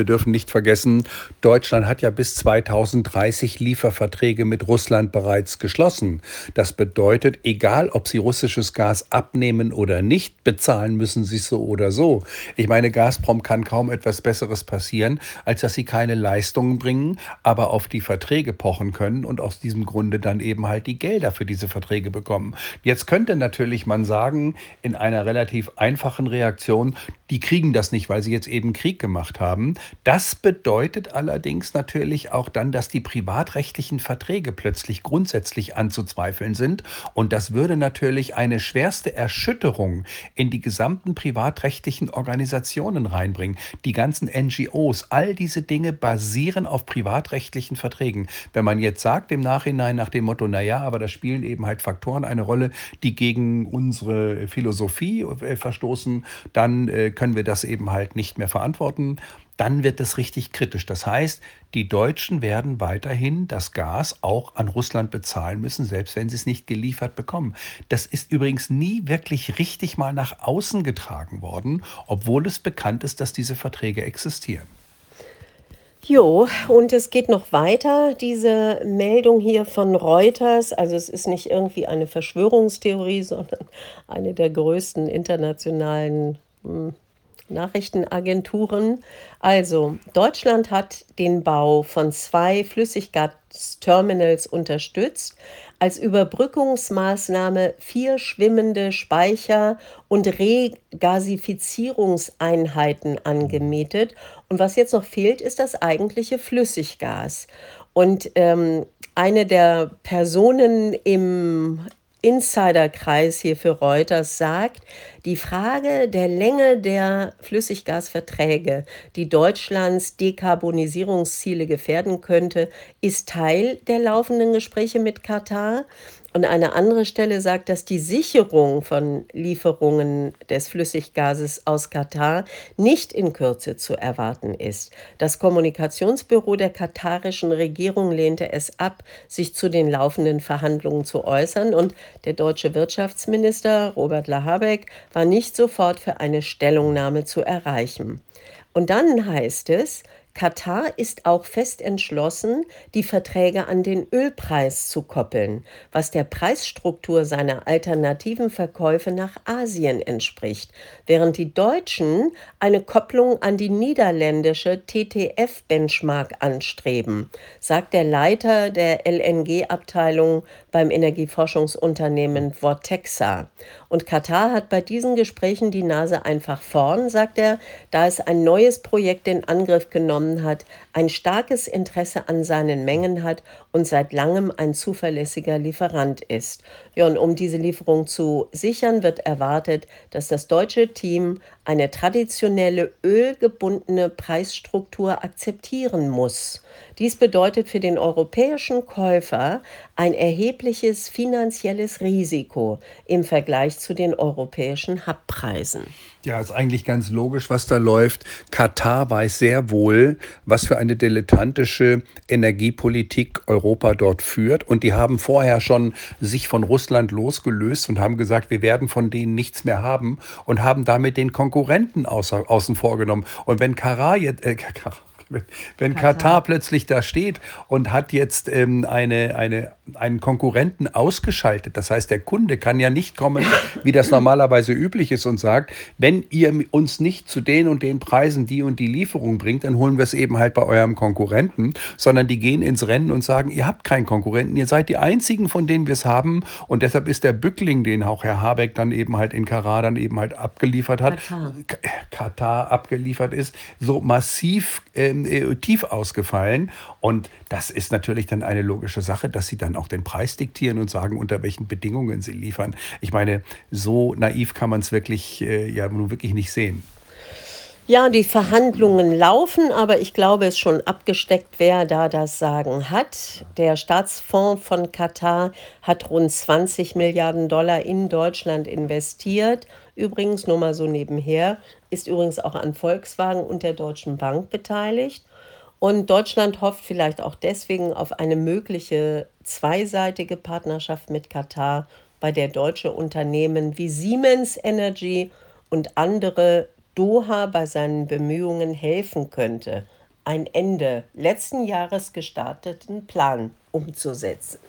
Speaker 2: dürfen nicht vergessen, Deutschland hat ja bis zweitausenddreißig Lieferverträge mit Russland bereits geschlossen. Das bedeutet, egal ob sie russisches Gas abnehmen oder nicht, bezahlen müssen sie es so oder so. Ich meine, Gazprom kann kaum etwas Besseres passieren, als dass sie keine Leistungen bringen, aber auf die Verträge pochen können und aus diesem Grunde dann eben halt die Gelder für diese Verträge bekommen. Jetzt könnte natürlich man sagen, in einer relativ einfachen Reaktion, die kriegen das nicht, weil sie jetzt eben Krieg gemacht haben. Das bedeutet allerdings natürlich auch dann, dass die privatrechtlichen Verträge plötzlich grundsätzlich anzuzweifeln sind. Und das würde natürlich eine schwerste Erschütterung in die gesamten privatrechtlichen Organisationen reinbringen. Die ganzen N G Os, all diese Dinge basieren auf privatrechtlichen Verträgen. Wenn man jetzt sagt im Nachhinein nach dem Motto, naja, aber da spielen eben halt Faktoren eine Rolle, die gegen unsere Philosophie äh, verstoßen, dann äh, können wir das eben halt nicht mehr verantworten. Dann wird es richtig kritisch. Das heißt, die Deutschen werden weiterhin das Gas auch an Russland bezahlen müssen, selbst wenn sie es nicht geliefert bekommen. Das ist übrigens nie wirklich richtig mal nach außen getragen worden, obwohl es bekannt ist, dass diese Verträge existieren.
Speaker 1: Jo, und es geht noch weiter, diese Meldung hier von Reuters. Also es ist nicht irgendwie eine Verschwörungstheorie, sondern eine der größten internationalen hm, Nachrichtenagenturen. Also, Deutschland hat den Bau von zwei Flüssiggasterminals unterstützt, als Überbrückungsmaßnahme vier schwimmende Speicher- und Regasifizierungseinheiten angemietet. Und was jetzt noch fehlt, ist das eigentliche Flüssiggas. Und ähm, eine der Personen im Insiderkreis hier für Reuters sagt, die Frage der Länge der Flüssiggasverträge, die Deutschlands Dekarbonisierungsziele gefährden könnte, ist Teil der laufenden Gespräche mit Katar. Und eine andere Stelle sagt, dass die Sicherung von Lieferungen des Flüssiggases aus Katar nicht in Kürze zu erwarten ist. Das Kommunikationsbüro der katarischen Regierung lehnte es ab, sich zu den laufenden Verhandlungen zu äußern. Und der deutsche Wirtschaftsminister Robert Lahabeck war nicht sofort für eine Stellungnahme zu erreichen. Und dann heißt es, Katar ist auch fest entschlossen, die Verträge an den Ölpreis zu koppeln, was der Preisstruktur seiner alternativen Verkäufe nach Asien entspricht, während die Deutschen eine Kopplung an die niederländische T T F-Benchmark anstreben, sagt der Leiter der L N G-Abteilung beim Energieforschungsunternehmen Vortexa. Und Katar hat bei diesen Gesprächen die Nase einfach vorn, sagt er, da es ein neues Projekt in Angriff genommen hat, ein starkes Interesse an seinen Mengen hat und seit langem ein zuverlässiger Lieferant ist. Ja, und um diese Lieferung zu sichern, wird erwartet, dass das deutsche Team eine traditionelle ölgebundene Preisstruktur akzeptieren muss. Dies bedeutet für den europäischen Käufer ein erhebliches finanzielles Risiko im Vergleich zu den europäischen Hubpreisen.
Speaker 2: Ja, ist eigentlich ganz logisch, was da läuft. Katar weiß sehr wohl, was für eine dilettantische Energiepolitik Europa dort führt. Und die haben vorher schon sich von Russland losgelöst und haben gesagt, wir werden von denen nichts mehr haben und haben damit den Konkurrenten außer, außen vor genommen. Und wenn Katar jetzt, äh, wenn
Speaker 1: Katar.
Speaker 2: Katar plötzlich da steht und hat jetzt ähm, eine, eine, einen Konkurrenten ausgeschaltet, das heißt, der Kunde kann ja nicht kommen, wie das normalerweise üblich ist und sagt, wenn ihr uns nicht zu den und den Preisen die und die Lieferung bringt, dann holen wir es eben halt bei eurem Konkurrenten, sondern die gehen ins Rennen und sagen, ihr habt keinen Konkurrenten, ihr seid die einzigen, von denen wir es haben, und deshalb ist der Bückling, den auch Herr Habeck dann eben halt in Katar dann eben halt abgeliefert hat,
Speaker 1: Katar.
Speaker 2: Katar abgeliefert ist, so massiv ähm, äh, tief ausgefallen. Und das ist natürlich dann eine logische Sache, dass sie dann auch den Preis diktieren und sagen, unter welchen Bedingungen sie liefern. Ich meine, so naiv kann man es wirklich, äh, ja, nun wirklich nicht sehen.
Speaker 1: Ja, die Verhandlungen laufen, aber ich glaube, es ist schon abgesteckt, wer da das Sagen hat. Der Staatsfonds von Katar hat rund zwanzig Milliarden Dollar in Deutschland investiert. Übrigens, nur mal so nebenher, ist übrigens auch an Volkswagen und der Deutschen Bank beteiligt. Und Deutschland hofft vielleicht auch deswegen auf eine mögliche zweiseitige Partnerschaft mit Katar, bei der deutsche Unternehmen wie Siemens Energy und andere Doha bei seinen Bemühungen helfen könnte. ein Ende letzten Jahres gestarteten Plan umzusetzen?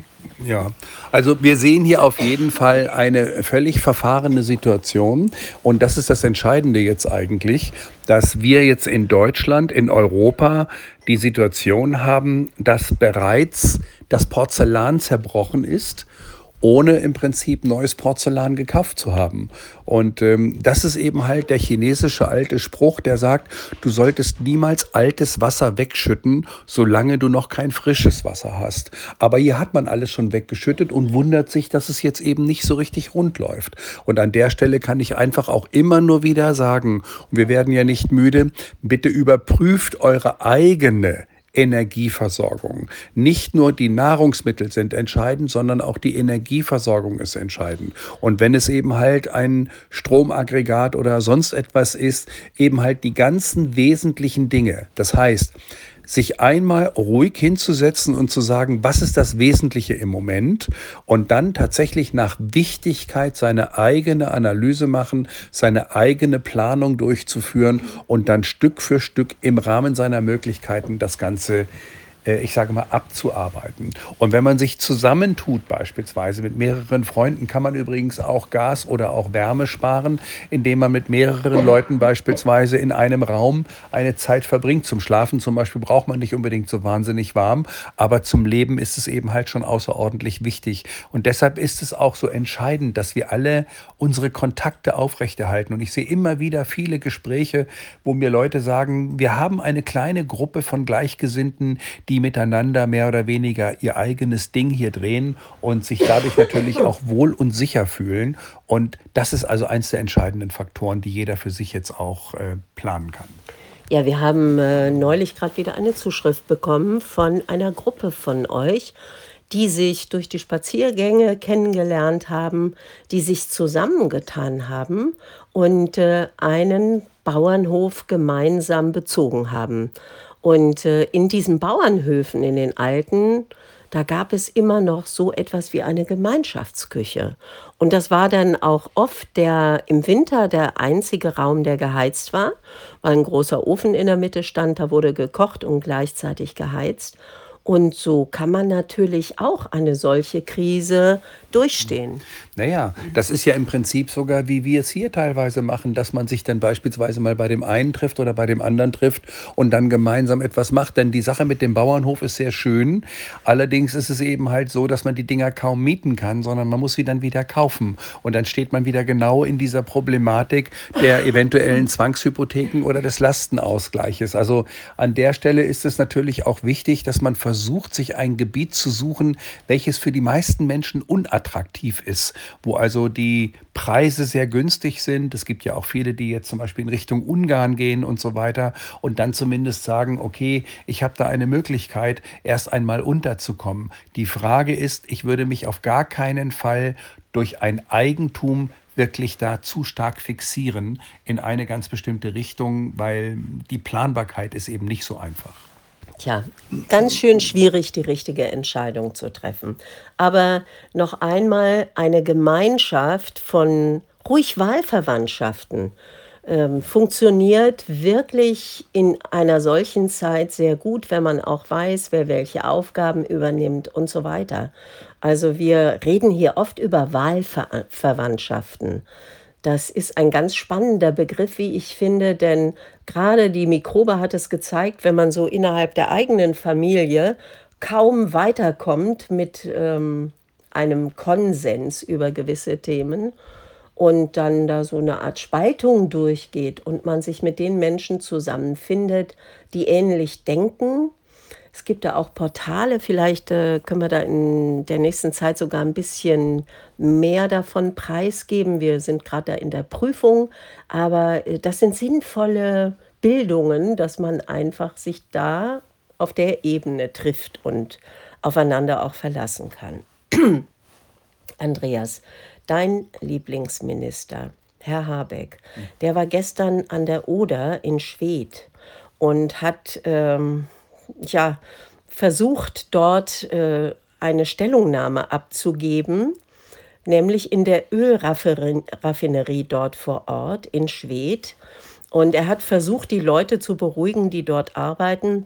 Speaker 2: Ja, also wir sehen hier auf jeden Fall eine völlig verfahrene Situation. Und das ist das Entscheidende jetzt eigentlich, dass wir jetzt in Deutschland, in Europa die Situation haben, dass bereits das Porzellan zerbrochen ist, ohne im Prinzip neues Porzellan gekauft zu haben. Und ähm, das ist eben halt der chinesische alte Spruch, der sagt, du solltest niemals altes Wasser wegschütten, solange du noch kein frisches Wasser hast. Aber hier hat man alles schon weggeschüttet und wundert sich, dass es jetzt eben nicht so richtig rund läuft. Und an der Stelle kann ich einfach auch immer nur wieder sagen, und wir werden ja nicht müde, bitte überprüft eure eigene Energieversorgung. Nicht nur die Nahrungsmittel sind entscheidend, sondern auch die Energieversorgung ist entscheidend. Und wenn es eben halt ein Stromaggregat oder sonst etwas ist, eben halt die ganzen wesentlichen Dinge. Das heißt, sich einmal ruhig hinzusetzen und zu sagen, was ist das Wesentliche im Moment und dann tatsächlich nach Wichtigkeit seine eigene Analyse machen, seine eigene Planung durchzuführen und dann Stück für Stück im Rahmen seiner Möglichkeiten das Ganze, äh, ich sage mal, abzuarbeiten. Und wenn man sich zusammentut, beispielsweise mit mehreren Freunden, kann man übrigens auch Gas oder auch Wärme sparen, indem man mit mehreren Leuten beispielsweise in einem Raum eine Zeit verbringt. Zum Schlafen zum Beispiel braucht man nicht unbedingt so wahnsinnig warm, aber zum Leben ist es eben halt schon außerordentlich wichtig. Und deshalb ist es auch so entscheidend, dass wir alle unsere Kontakte aufrechterhalten. Und ich sehe immer wieder viele Gespräche, wo mir Leute sagen, wir haben eine kleine Gruppe von Gleichgesinnten, die miteinander mehr oder weniger ihr eigenes Ding hier drehen und sich dadurch natürlich auch wohl und sicher fühlen. Und das ist also eins der entscheidenden Faktoren, die jeder für sich jetzt auch äh, planen kann.
Speaker 1: Ja, wir haben äh, neulich gerade wieder eine Zuschrift bekommen von einer Gruppe von euch, die sich durch die Spaziergänge kennengelernt haben, die sich zusammengetan haben und äh, einen Bauernhof gemeinsam bezogen haben. Und äh, in diesen Bauernhöfen, in den alten, da gab es immer noch so etwas wie eine Gemeinschaftsküche. Und das war dann auch oft der im Winter der einzige Raum, der geheizt war, weil ein großer Ofen in der Mitte stand, da wurde gekocht und gleichzeitig geheizt. Und so kann man natürlich auch eine solche Krise durchstehen.
Speaker 2: Naja, das ist ja im Prinzip sogar, wie wir es hier teilweise machen, dass man sich dann beispielsweise mal bei dem einen trifft oder bei dem anderen trifft und dann gemeinsam etwas macht. Denn die Sache mit dem Bauernhof ist sehr schön. Allerdings ist es eben halt so, dass man die Dinger kaum mieten kann, sondern man muss sie dann wieder kaufen. Und dann steht man wieder genau in dieser Problematik der eventuellen Zwangshypotheken oder des Lastenausgleiches. Also an der Stelle ist es natürlich auch wichtig, dass man versucht, sich ein Gebiet zu suchen, welches für die meisten Menschen unattraktiv ist, wo also die Preise sehr günstig sind. Es gibt ja auch viele, die jetzt zum Beispiel in Richtung Ungarn gehen und so weiter und dann zumindest sagen, okay, ich habe da eine Möglichkeit, erst einmal unterzukommen. Die Frage ist, ich würde mich auf gar keinen Fall durch ein Eigentum wirklich da zu stark fixieren in eine ganz bestimmte Richtung, weil die Planbarkeit ist eben nicht so einfach.
Speaker 1: Tja, ganz schön schwierig, die richtige Entscheidung zu treffen. Aber noch einmal eine Gemeinschaft von ruhig Wahlverwandtschaften ähm, funktioniert wirklich in einer solchen Zeit sehr gut, wenn man auch weiß, wer welche Aufgaben übernimmt und so weiter. Also wir reden hier oft über Wahlverwandtschaften. Das ist ein ganz spannender Begriff, wie ich finde, denn gerade die Mikrobe hat es gezeigt, wenn man so innerhalb der eigenen Familie kaum weiterkommt mit ähm, einem Konsens über gewisse Themen und dann da so eine Art Spaltung durchgeht und man sich mit den Menschen zusammenfindet, die ähnlich denken. Es gibt da auch Portale, vielleicht äh, können wir da in der nächsten Zeit sogar ein bisschen mehr davon preisgeben. Wir sind gerade da in der Prüfung, aber äh, das sind sinnvolle Bildungen, dass man einfach sich da auf der Ebene trifft und aufeinander auch verlassen kann. Andreas, dein Lieblingsminister, Herr Habeck, der war gestern an der Oder in Schwedt und hat ähm, ja, versucht, dort äh, eine Stellungnahme abzugeben, nämlich in der Ölraffinerie dort vor Ort in Schwedt. Und er hat versucht, die Leute zu beruhigen, die dort arbeiten.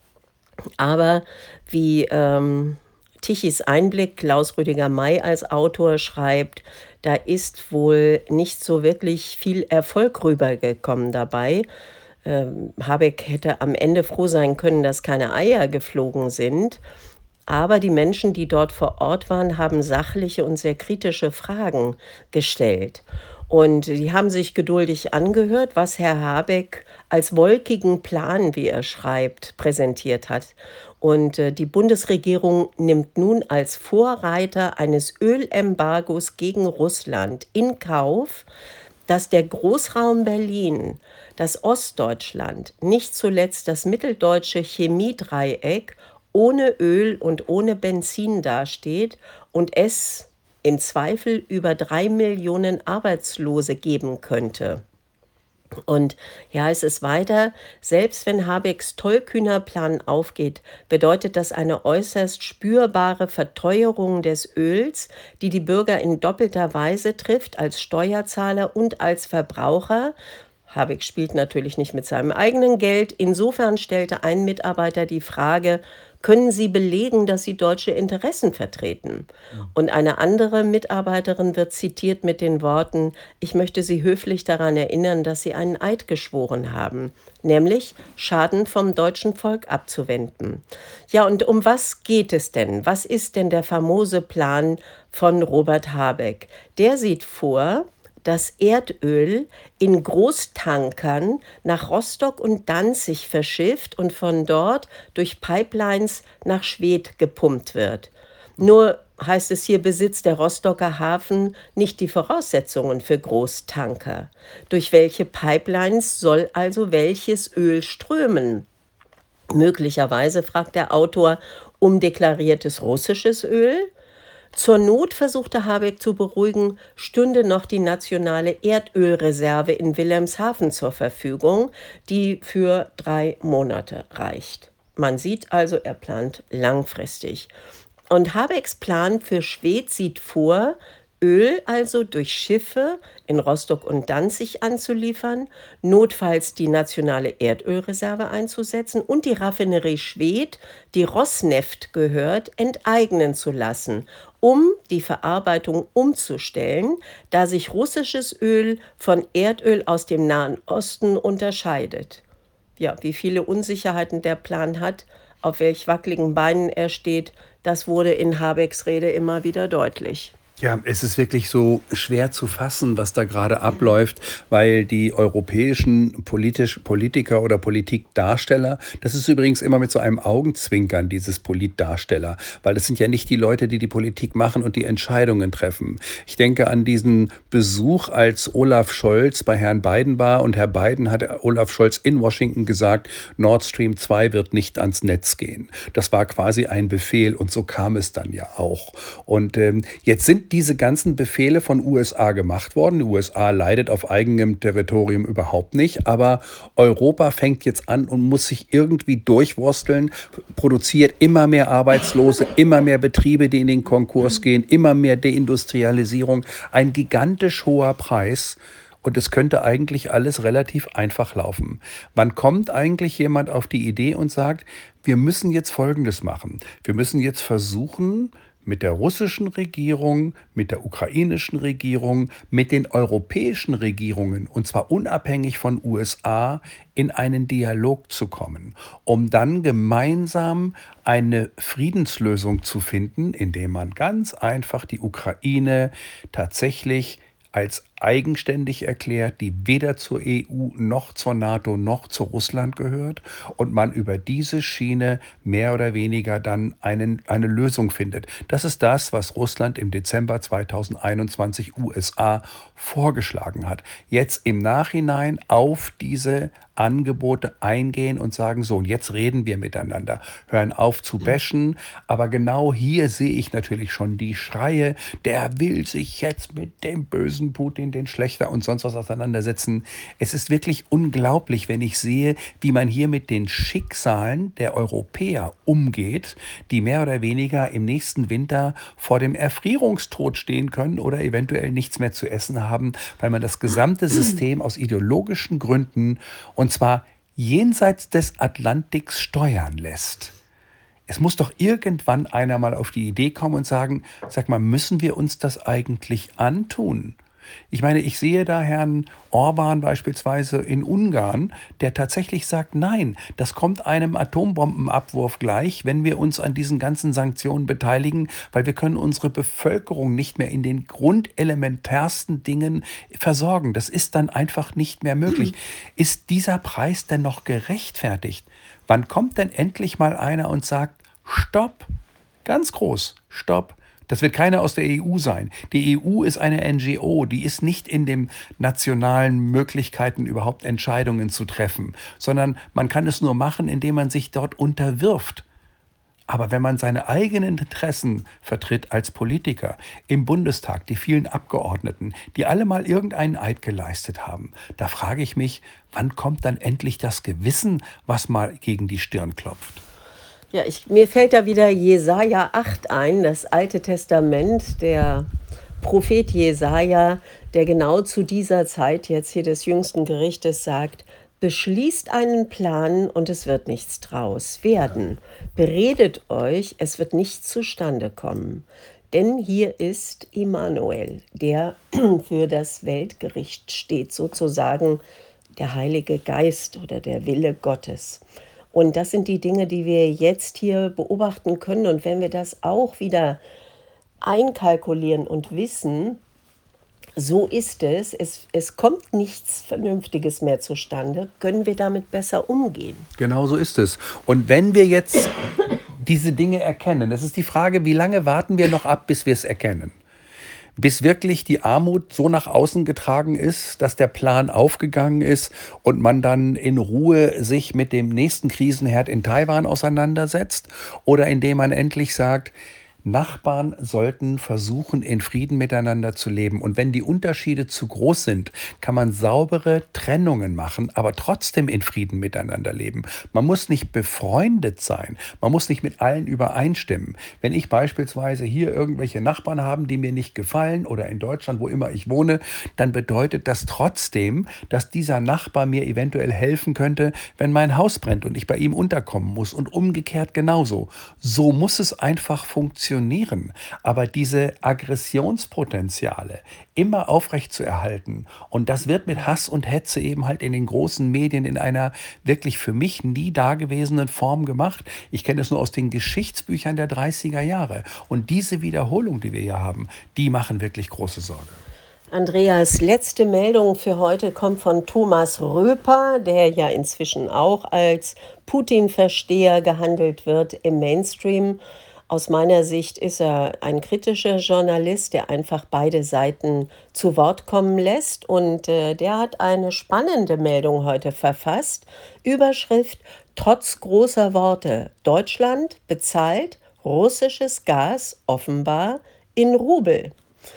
Speaker 1: Aber wie ähm, Tichys Einblick, Klaus Rüdiger May als Autor schreibt, da ist wohl nicht so wirklich viel Erfolg rübergekommen dabei. Ähm, Habeck hätte am Ende froh sein können, dass keine Eier geflogen sind. Aber die Menschen, die dort vor Ort waren, haben sachliche und sehr kritische Fragen gestellt. Und die haben sich geduldig angehört, was Herr Habeck als wolkigen Plan, wie er schreibt, präsentiert hat. Und äh, die Bundesregierung nimmt nun als Vorreiter eines Ölembargos gegen Russland in Kauf, dass der Großraum Berlin, das Ostdeutschland, nicht zuletzt das mitteldeutsche Chemiedreieck ohne Öl und ohne Benzin dasteht und es im Zweifel über drei Millionen Arbeitslose geben könnte. Und hier heißt es weiter, selbst wenn Habecks tollkühner Plan aufgeht, bedeutet das eine äußerst spürbare Verteuerung des Öls, die die Bürger in doppelter Weise trifft, als Steuerzahler und als Verbraucher. Habeck spielt natürlich nicht mit seinem eigenen Geld. Insofern stellte ein Mitarbeiter die Frage, können Sie belegen, dass Sie deutsche Interessen vertreten? Und eine andere Mitarbeiterin wird zitiert mit den Worten, ich möchte Sie höflich daran erinnern, dass Sie einen Eid geschworen haben, nämlich Schaden vom deutschen Volk abzuwenden. Ja, und um was geht es denn? Was ist denn der famose Plan von Robert Habeck? Der sieht vor, dass Erdöl in Großtankern nach Rostock und Danzig verschifft und von dort durch Pipelines nach Schwedt gepumpt wird. Nur heißt es hier, besitzt der Rostocker Hafen nicht die Voraussetzungen für Großtanker. Durch welche Pipelines soll also welches Öl strömen? Möglicherweise, fragt der Autor, umdeklariertes russisches Öl? Zur Not, versuchte Habeck zu beruhigen, stünde noch die nationale Erdölreserve in Wilhelmshaven zur Verfügung, die für drei Monate reicht. Man sieht also, er plant langfristig. Und Habecks Plan für Schwedt sieht vor, Öl also durch Schiffe in Rostock und Danzig anzuliefern, notfalls die nationale Erdölreserve einzusetzen und die Raffinerie Schwedt, die Rosneft gehört, enteignen zu lassen, um die Verarbeitung umzustellen, da sich russisches Öl von Erdöl aus dem Nahen Osten unterscheidet. Ja, wie viele Unsicherheiten der Plan hat, auf welch wackeligen Beinen er steht, das wurde in Habecks Rede immer wieder deutlich.
Speaker 2: Ja, es ist wirklich so schwer zu fassen, was da gerade abläuft, weil die europäischen politisch, Politiker oder Politikdarsteller, das ist übrigens immer mit so einem Augenzwinkern, dieses Politdarsteller, weil das sind ja nicht die Leute, die die Politik machen und die Entscheidungen treffen. Ich denke an diesen Besuch, als Olaf Scholz bei Herrn Biden war und Herr Biden hat Olaf Scholz in Washington gesagt, Nord Stream zwei wird nicht ans Netz gehen. Das war quasi ein Befehl und so kam es dann ja auch. Und ähm, jetzt sind diese ganzen Befehle von U S A gemacht worden. Die U S A leidet auf eigenem Territorium überhaupt nicht, aber Europa fängt jetzt an und muss sich irgendwie durchwursteln, produziert immer mehr Arbeitslose, immer mehr Betriebe, die in den Konkurs gehen, immer mehr Deindustrialisierung, ein gigantisch hoher Preis. Und es könnte eigentlich alles relativ einfach laufen. Wann kommt eigentlich jemand auf die Idee und sagt, wir müssen jetzt Folgendes machen. Wir müssen jetzt versuchen, mit der russischen Regierung, mit der ukrainischen Regierung, mit den europäischen Regierungen, und zwar unabhängig von U S A, in einen Dialog zu kommen, um dann gemeinsam eine Friedenslösung zu finden, indem man ganz einfach die Ukraine tatsächlich als eigenständig erklärt, die weder zur E U noch zur NATO noch zu Russland gehört und man über diese Schiene mehr oder weniger dann einen, eine Lösung findet. Das ist das, was Russland im Dezember zweitausendeinundzwanzig U S A vorgeschlagen hat. Jetzt im Nachhinein auf diese Angebote eingehen und sagen, so, und jetzt reden wir miteinander, hören auf zu bashen, aber genau hier sehe ich natürlich schon die Schreie, der will sich jetzt mit dem bösen Putin den, den Schlechter und sonst was auseinandersetzen. Es ist wirklich unglaublich, wenn ich sehe, wie man hier mit den Schicksalen der Europäer umgeht, die mehr oder weniger im nächsten Winter vor dem Erfrierungstod stehen können oder eventuell nichts mehr zu essen haben, weil man das gesamte System aus ideologischen Gründen, und zwar jenseits des Atlantiks, steuern lässt. Es muss doch irgendwann einer mal auf die Idee kommen und sagen, sag mal, müssen wir uns das eigentlich antun? Ich meine, ich sehe da Herrn Orban beispielsweise in Ungarn, der tatsächlich sagt, nein, das kommt einem Atombombenabwurf gleich, wenn wir uns an diesen ganzen Sanktionen beteiligen, weil wir können unsere Bevölkerung nicht mehr in den grundelementärsten Dingen versorgen. Das ist dann einfach nicht mehr möglich. Ist dieser Preis denn noch gerechtfertigt? Wann kommt denn endlich mal einer und sagt, stopp, ganz groß, stopp. Das wird keiner aus der E U sein. Die E U ist eine N G O, die ist nicht in den nationalen Möglichkeiten, überhaupt Entscheidungen zu treffen, sondern man kann es nur machen, indem man sich dort unterwirft. Aber wenn man seine eigenen Interessen vertritt als Politiker im Bundestag, die vielen Abgeordneten, die alle mal irgendeinen Eid geleistet haben, da frage ich mich, wann kommt dann endlich das Gewissen, was mal gegen die Stirn klopft?
Speaker 1: Ja, ich, mir fällt da wieder Jesaja acht ein, das Alte Testament, der Prophet Jesaja, der genau zu dieser Zeit jetzt hier des jüngsten Gerichtes sagt: Beschließt einen Plan und es wird nichts draus werden. Beredet euch, es wird nichts zustande kommen. Denn hier ist Immanuel, der für das Weltgericht steht, sozusagen der Heilige Geist oder der Wille Gottes. Und das sind die Dinge, die wir jetzt hier beobachten können. Und wenn wir das auch wieder einkalkulieren und wissen, so ist es, es, es kommt nichts Vernünftiges mehr zustande, können wir damit besser umgehen.
Speaker 2: Genau so ist es. Und wenn wir jetzt diese Dinge erkennen, das ist die Frage, wie lange warten wir noch ab, bis wir es erkennen? Bis wirklich die Armut so nach außen getragen ist, dass der Plan aufgegangen ist und man dann in Ruhe sich mit dem nächsten Krisenherd in Taiwan auseinandersetzt? Oder indem man endlich sagt, Nachbarn sollten versuchen, in Frieden miteinander zu leben. Und wenn die Unterschiede zu groß sind, kann man saubere Trennungen machen, aber trotzdem in Frieden miteinander leben. Man muss nicht befreundet sein. Man muss nicht mit allen übereinstimmen. Wenn ich beispielsweise hier irgendwelche Nachbarn habe, die mir nicht gefallen, oder in Deutschland, wo immer ich wohne, dann bedeutet das trotzdem, dass dieser Nachbar mir eventuell helfen könnte, wenn mein Haus brennt und ich bei ihm unterkommen muss, und umgekehrt genauso. So muss es einfach funktionieren. Aber diese Aggressionspotenziale immer aufrecht zu erhalten, und das wird mit Hass und Hetze eben halt in den großen Medien in einer wirklich für mich nie dagewesenen Form gemacht. Ich kenne es nur aus den Geschichtsbüchern der dreißiger Jahre. Und diese Wiederholung, die wir hier haben, die machen wirklich große Sorge.
Speaker 1: Andreas, letzte Meldung für heute kommt von Thomas Röper, der ja inzwischen auch als Putin-Versteher gehandelt wird im Mainstream. Aus meiner Sicht ist er ein kritischer Journalist, der einfach beide Seiten zu Wort kommen lässt. Und äh, der hat eine spannende Meldung heute verfasst. Überschrift: Trotz großer Worte. Deutschland bezahlt russisches Gas offenbar in Rubel.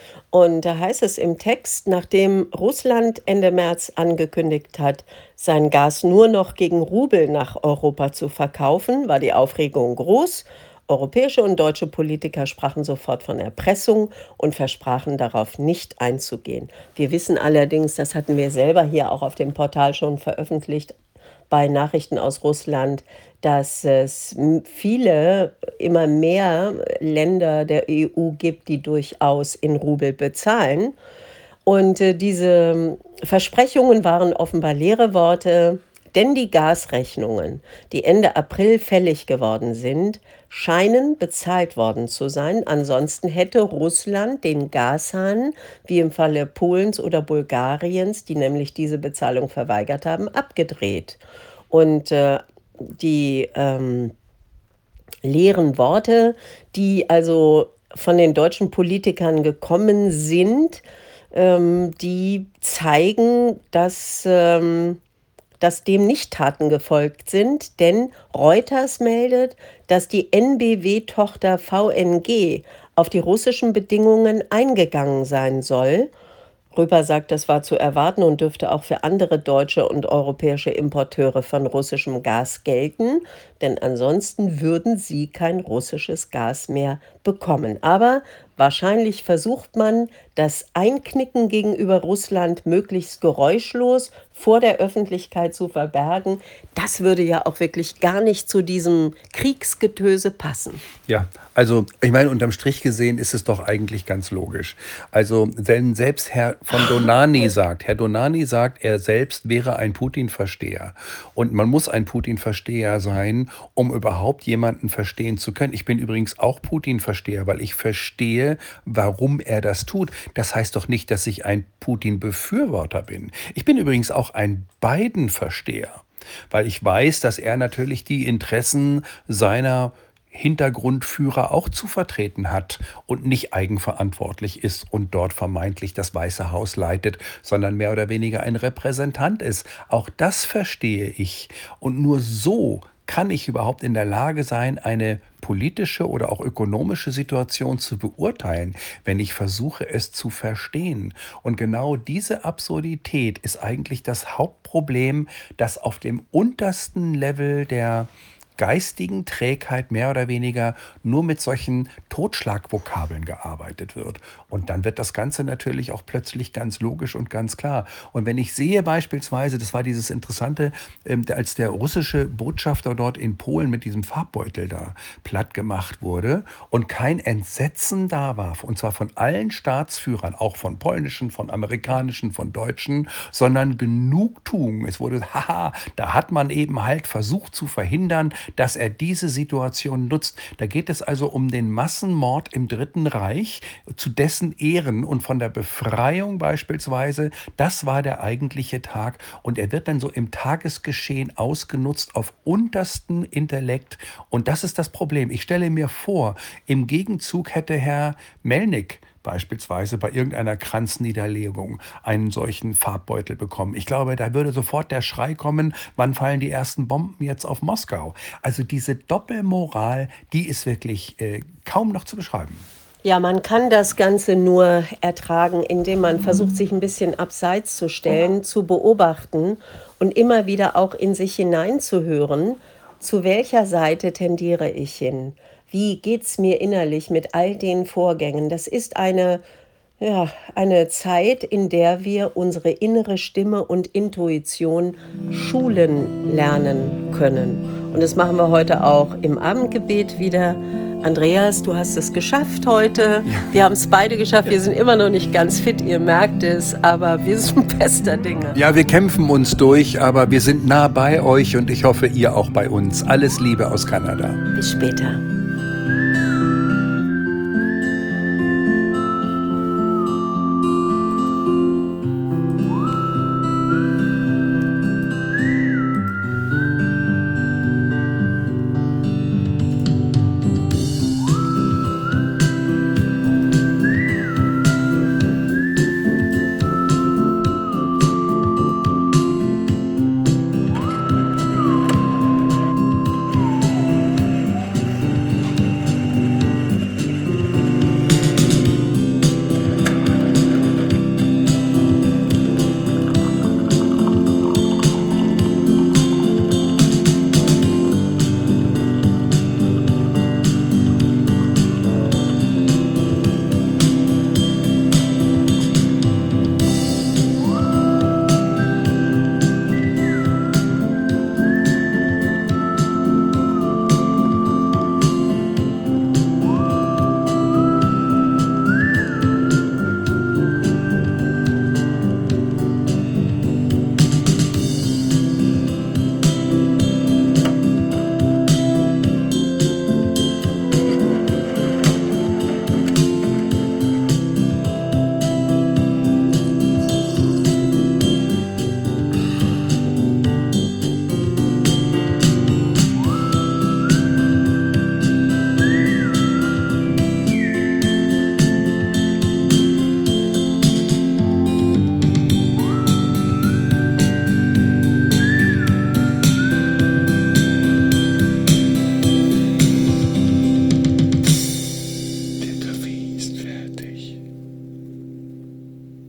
Speaker 1: Und da heißt es im Text, nachdem Russland Ende März angekündigt hat, sein Gas nur noch gegen Rubel nach Europa zu verkaufen, war die Aufregung groß. Europäische und deutsche Politiker sprachen sofort von Erpressung und versprachen darauf nicht einzugehen. Wir wissen allerdings, das hatten wir selber hier auch auf dem Portal schon veröffentlicht, bei Nachrichten aus Russland, dass es viele, immer mehr Länder der E U gibt, die durchaus in Rubel bezahlen. Und äh, diese Versprechungen waren offenbar leere Worte, denn die Gasrechnungen, die Ende April fällig geworden sind, scheinen bezahlt worden zu sein. Ansonsten hätte Russland den Gashahn, wie im Falle Polens oder Bulgariens, die nämlich diese Bezahlung verweigert haben, abgedreht. Und äh, die ähm, leeren Worte, die also von den deutschen Politikern gekommen sind, ähm, die zeigen, dass, ähm, dass dem nicht Taten gefolgt sind. Denn Reuters meldet, dass die N B W-Tochter V N G auf die russischen Bedingungen eingegangen sein soll. Röper sagt, das war zu erwarten und dürfte auch für andere deutsche und europäische Importeure von russischem Gas gelten, denn ansonsten würden sie kein russisches Gas mehr bekommen. Aber wahrscheinlich versucht man, das Einknicken gegenüber Russland möglichst geräuschlos vor der Öffentlichkeit zu verbergen. Das würde ja auch wirklich gar nicht zu diesem Kriegsgetöse passen.
Speaker 2: Ja, also ich meine, unterm Strich gesehen ist es doch eigentlich ganz logisch. Also wenn selbst Herr von Donani sagt, Herr Donani sagt, er selbst wäre ein Putin-Versteher. Und man muss ein Putin-Versteher sein, um überhaupt jemanden verstehen zu können. Ich bin übrigens auch Putin-Versteher, weil ich verstehe, warum er das tut. Das heißt doch nicht, dass ich ein Putin-Befürworter bin. Ich bin übrigens auch ein Biden-Versteher, weil ich weiß, dass er natürlich die Interessen seiner Hintergrundführer auch zu vertreten hat und nicht eigenverantwortlich ist und dort vermeintlich das Weiße Haus leitet, sondern mehr oder weniger ein Repräsentant ist. Auch das verstehe ich. Und nur so kann ich überhaupt in der Lage sein, eine politische oder auch ökonomische Situation zu beurteilen, wenn ich versuche, es zu verstehen. Und genau diese Absurdität ist eigentlich das Hauptproblem, das auf dem untersten Level der geistigen Trägheit mehr oder weniger nur mit solchen Totschlagvokabeln gearbeitet wird. Und dann wird das Ganze natürlich auch plötzlich ganz logisch und ganz klar. Und wenn ich sehe beispielsweise, das war dieses Interessante, ähm, als der russische Botschafter dort in Polen mit diesem Farbbeutel da platt gemacht wurde und kein Entsetzen da war, und zwar von allen Staatsführern, auch von polnischen, von amerikanischen, von deutschen, sondern Genugtuung. Es wurde, haha, da hat man eben halt versucht zu verhindern, dass er diese Situation nutzt. Da geht es also um den Massenmord im Dritten Reich, zu dessen Ehren und von der Befreiung beispielsweise. Das war der eigentliche Tag und er wird dann so im Tagesgeschehen ausgenutzt auf untersten Intellekt und das ist das Problem. Ich stelle mir vor, im Gegenzug hätte Herr Melnik beispielsweise bei irgendeiner Kranzniederlegung einen solchen Farbbeutel bekommen. Ich glaube, da würde sofort der Schrei kommen, wann fallen die ersten Bomben jetzt auf Moskau? Also diese Doppelmoral, die ist wirklich äh, kaum noch zu beschreiben.
Speaker 1: Ja, man kann das Ganze nur ertragen, indem man versucht, sich ein bisschen abseits zu stellen, zu beobachten und immer wieder auch in sich hineinzuhören, zu welcher Seite tendiere ich hin? Wie geht's mir innerlich mit all den Vorgängen? Das ist eine, ja, eine Zeit, in der wir unsere innere Stimme und Intuition schulen lernen können. Und das machen wir heute auch im Abendgebet wieder. Andreas, du hast es geschafft heute. Wir haben es beide geschafft. Wir sind immer noch nicht ganz fit, ihr merkt es, aber wir sind bester Dinge.
Speaker 2: Ja, wir kämpfen uns durch, aber wir sind nah bei euch und ich hoffe, ihr auch bei uns. Alles Liebe aus Kanada.
Speaker 1: Bis später.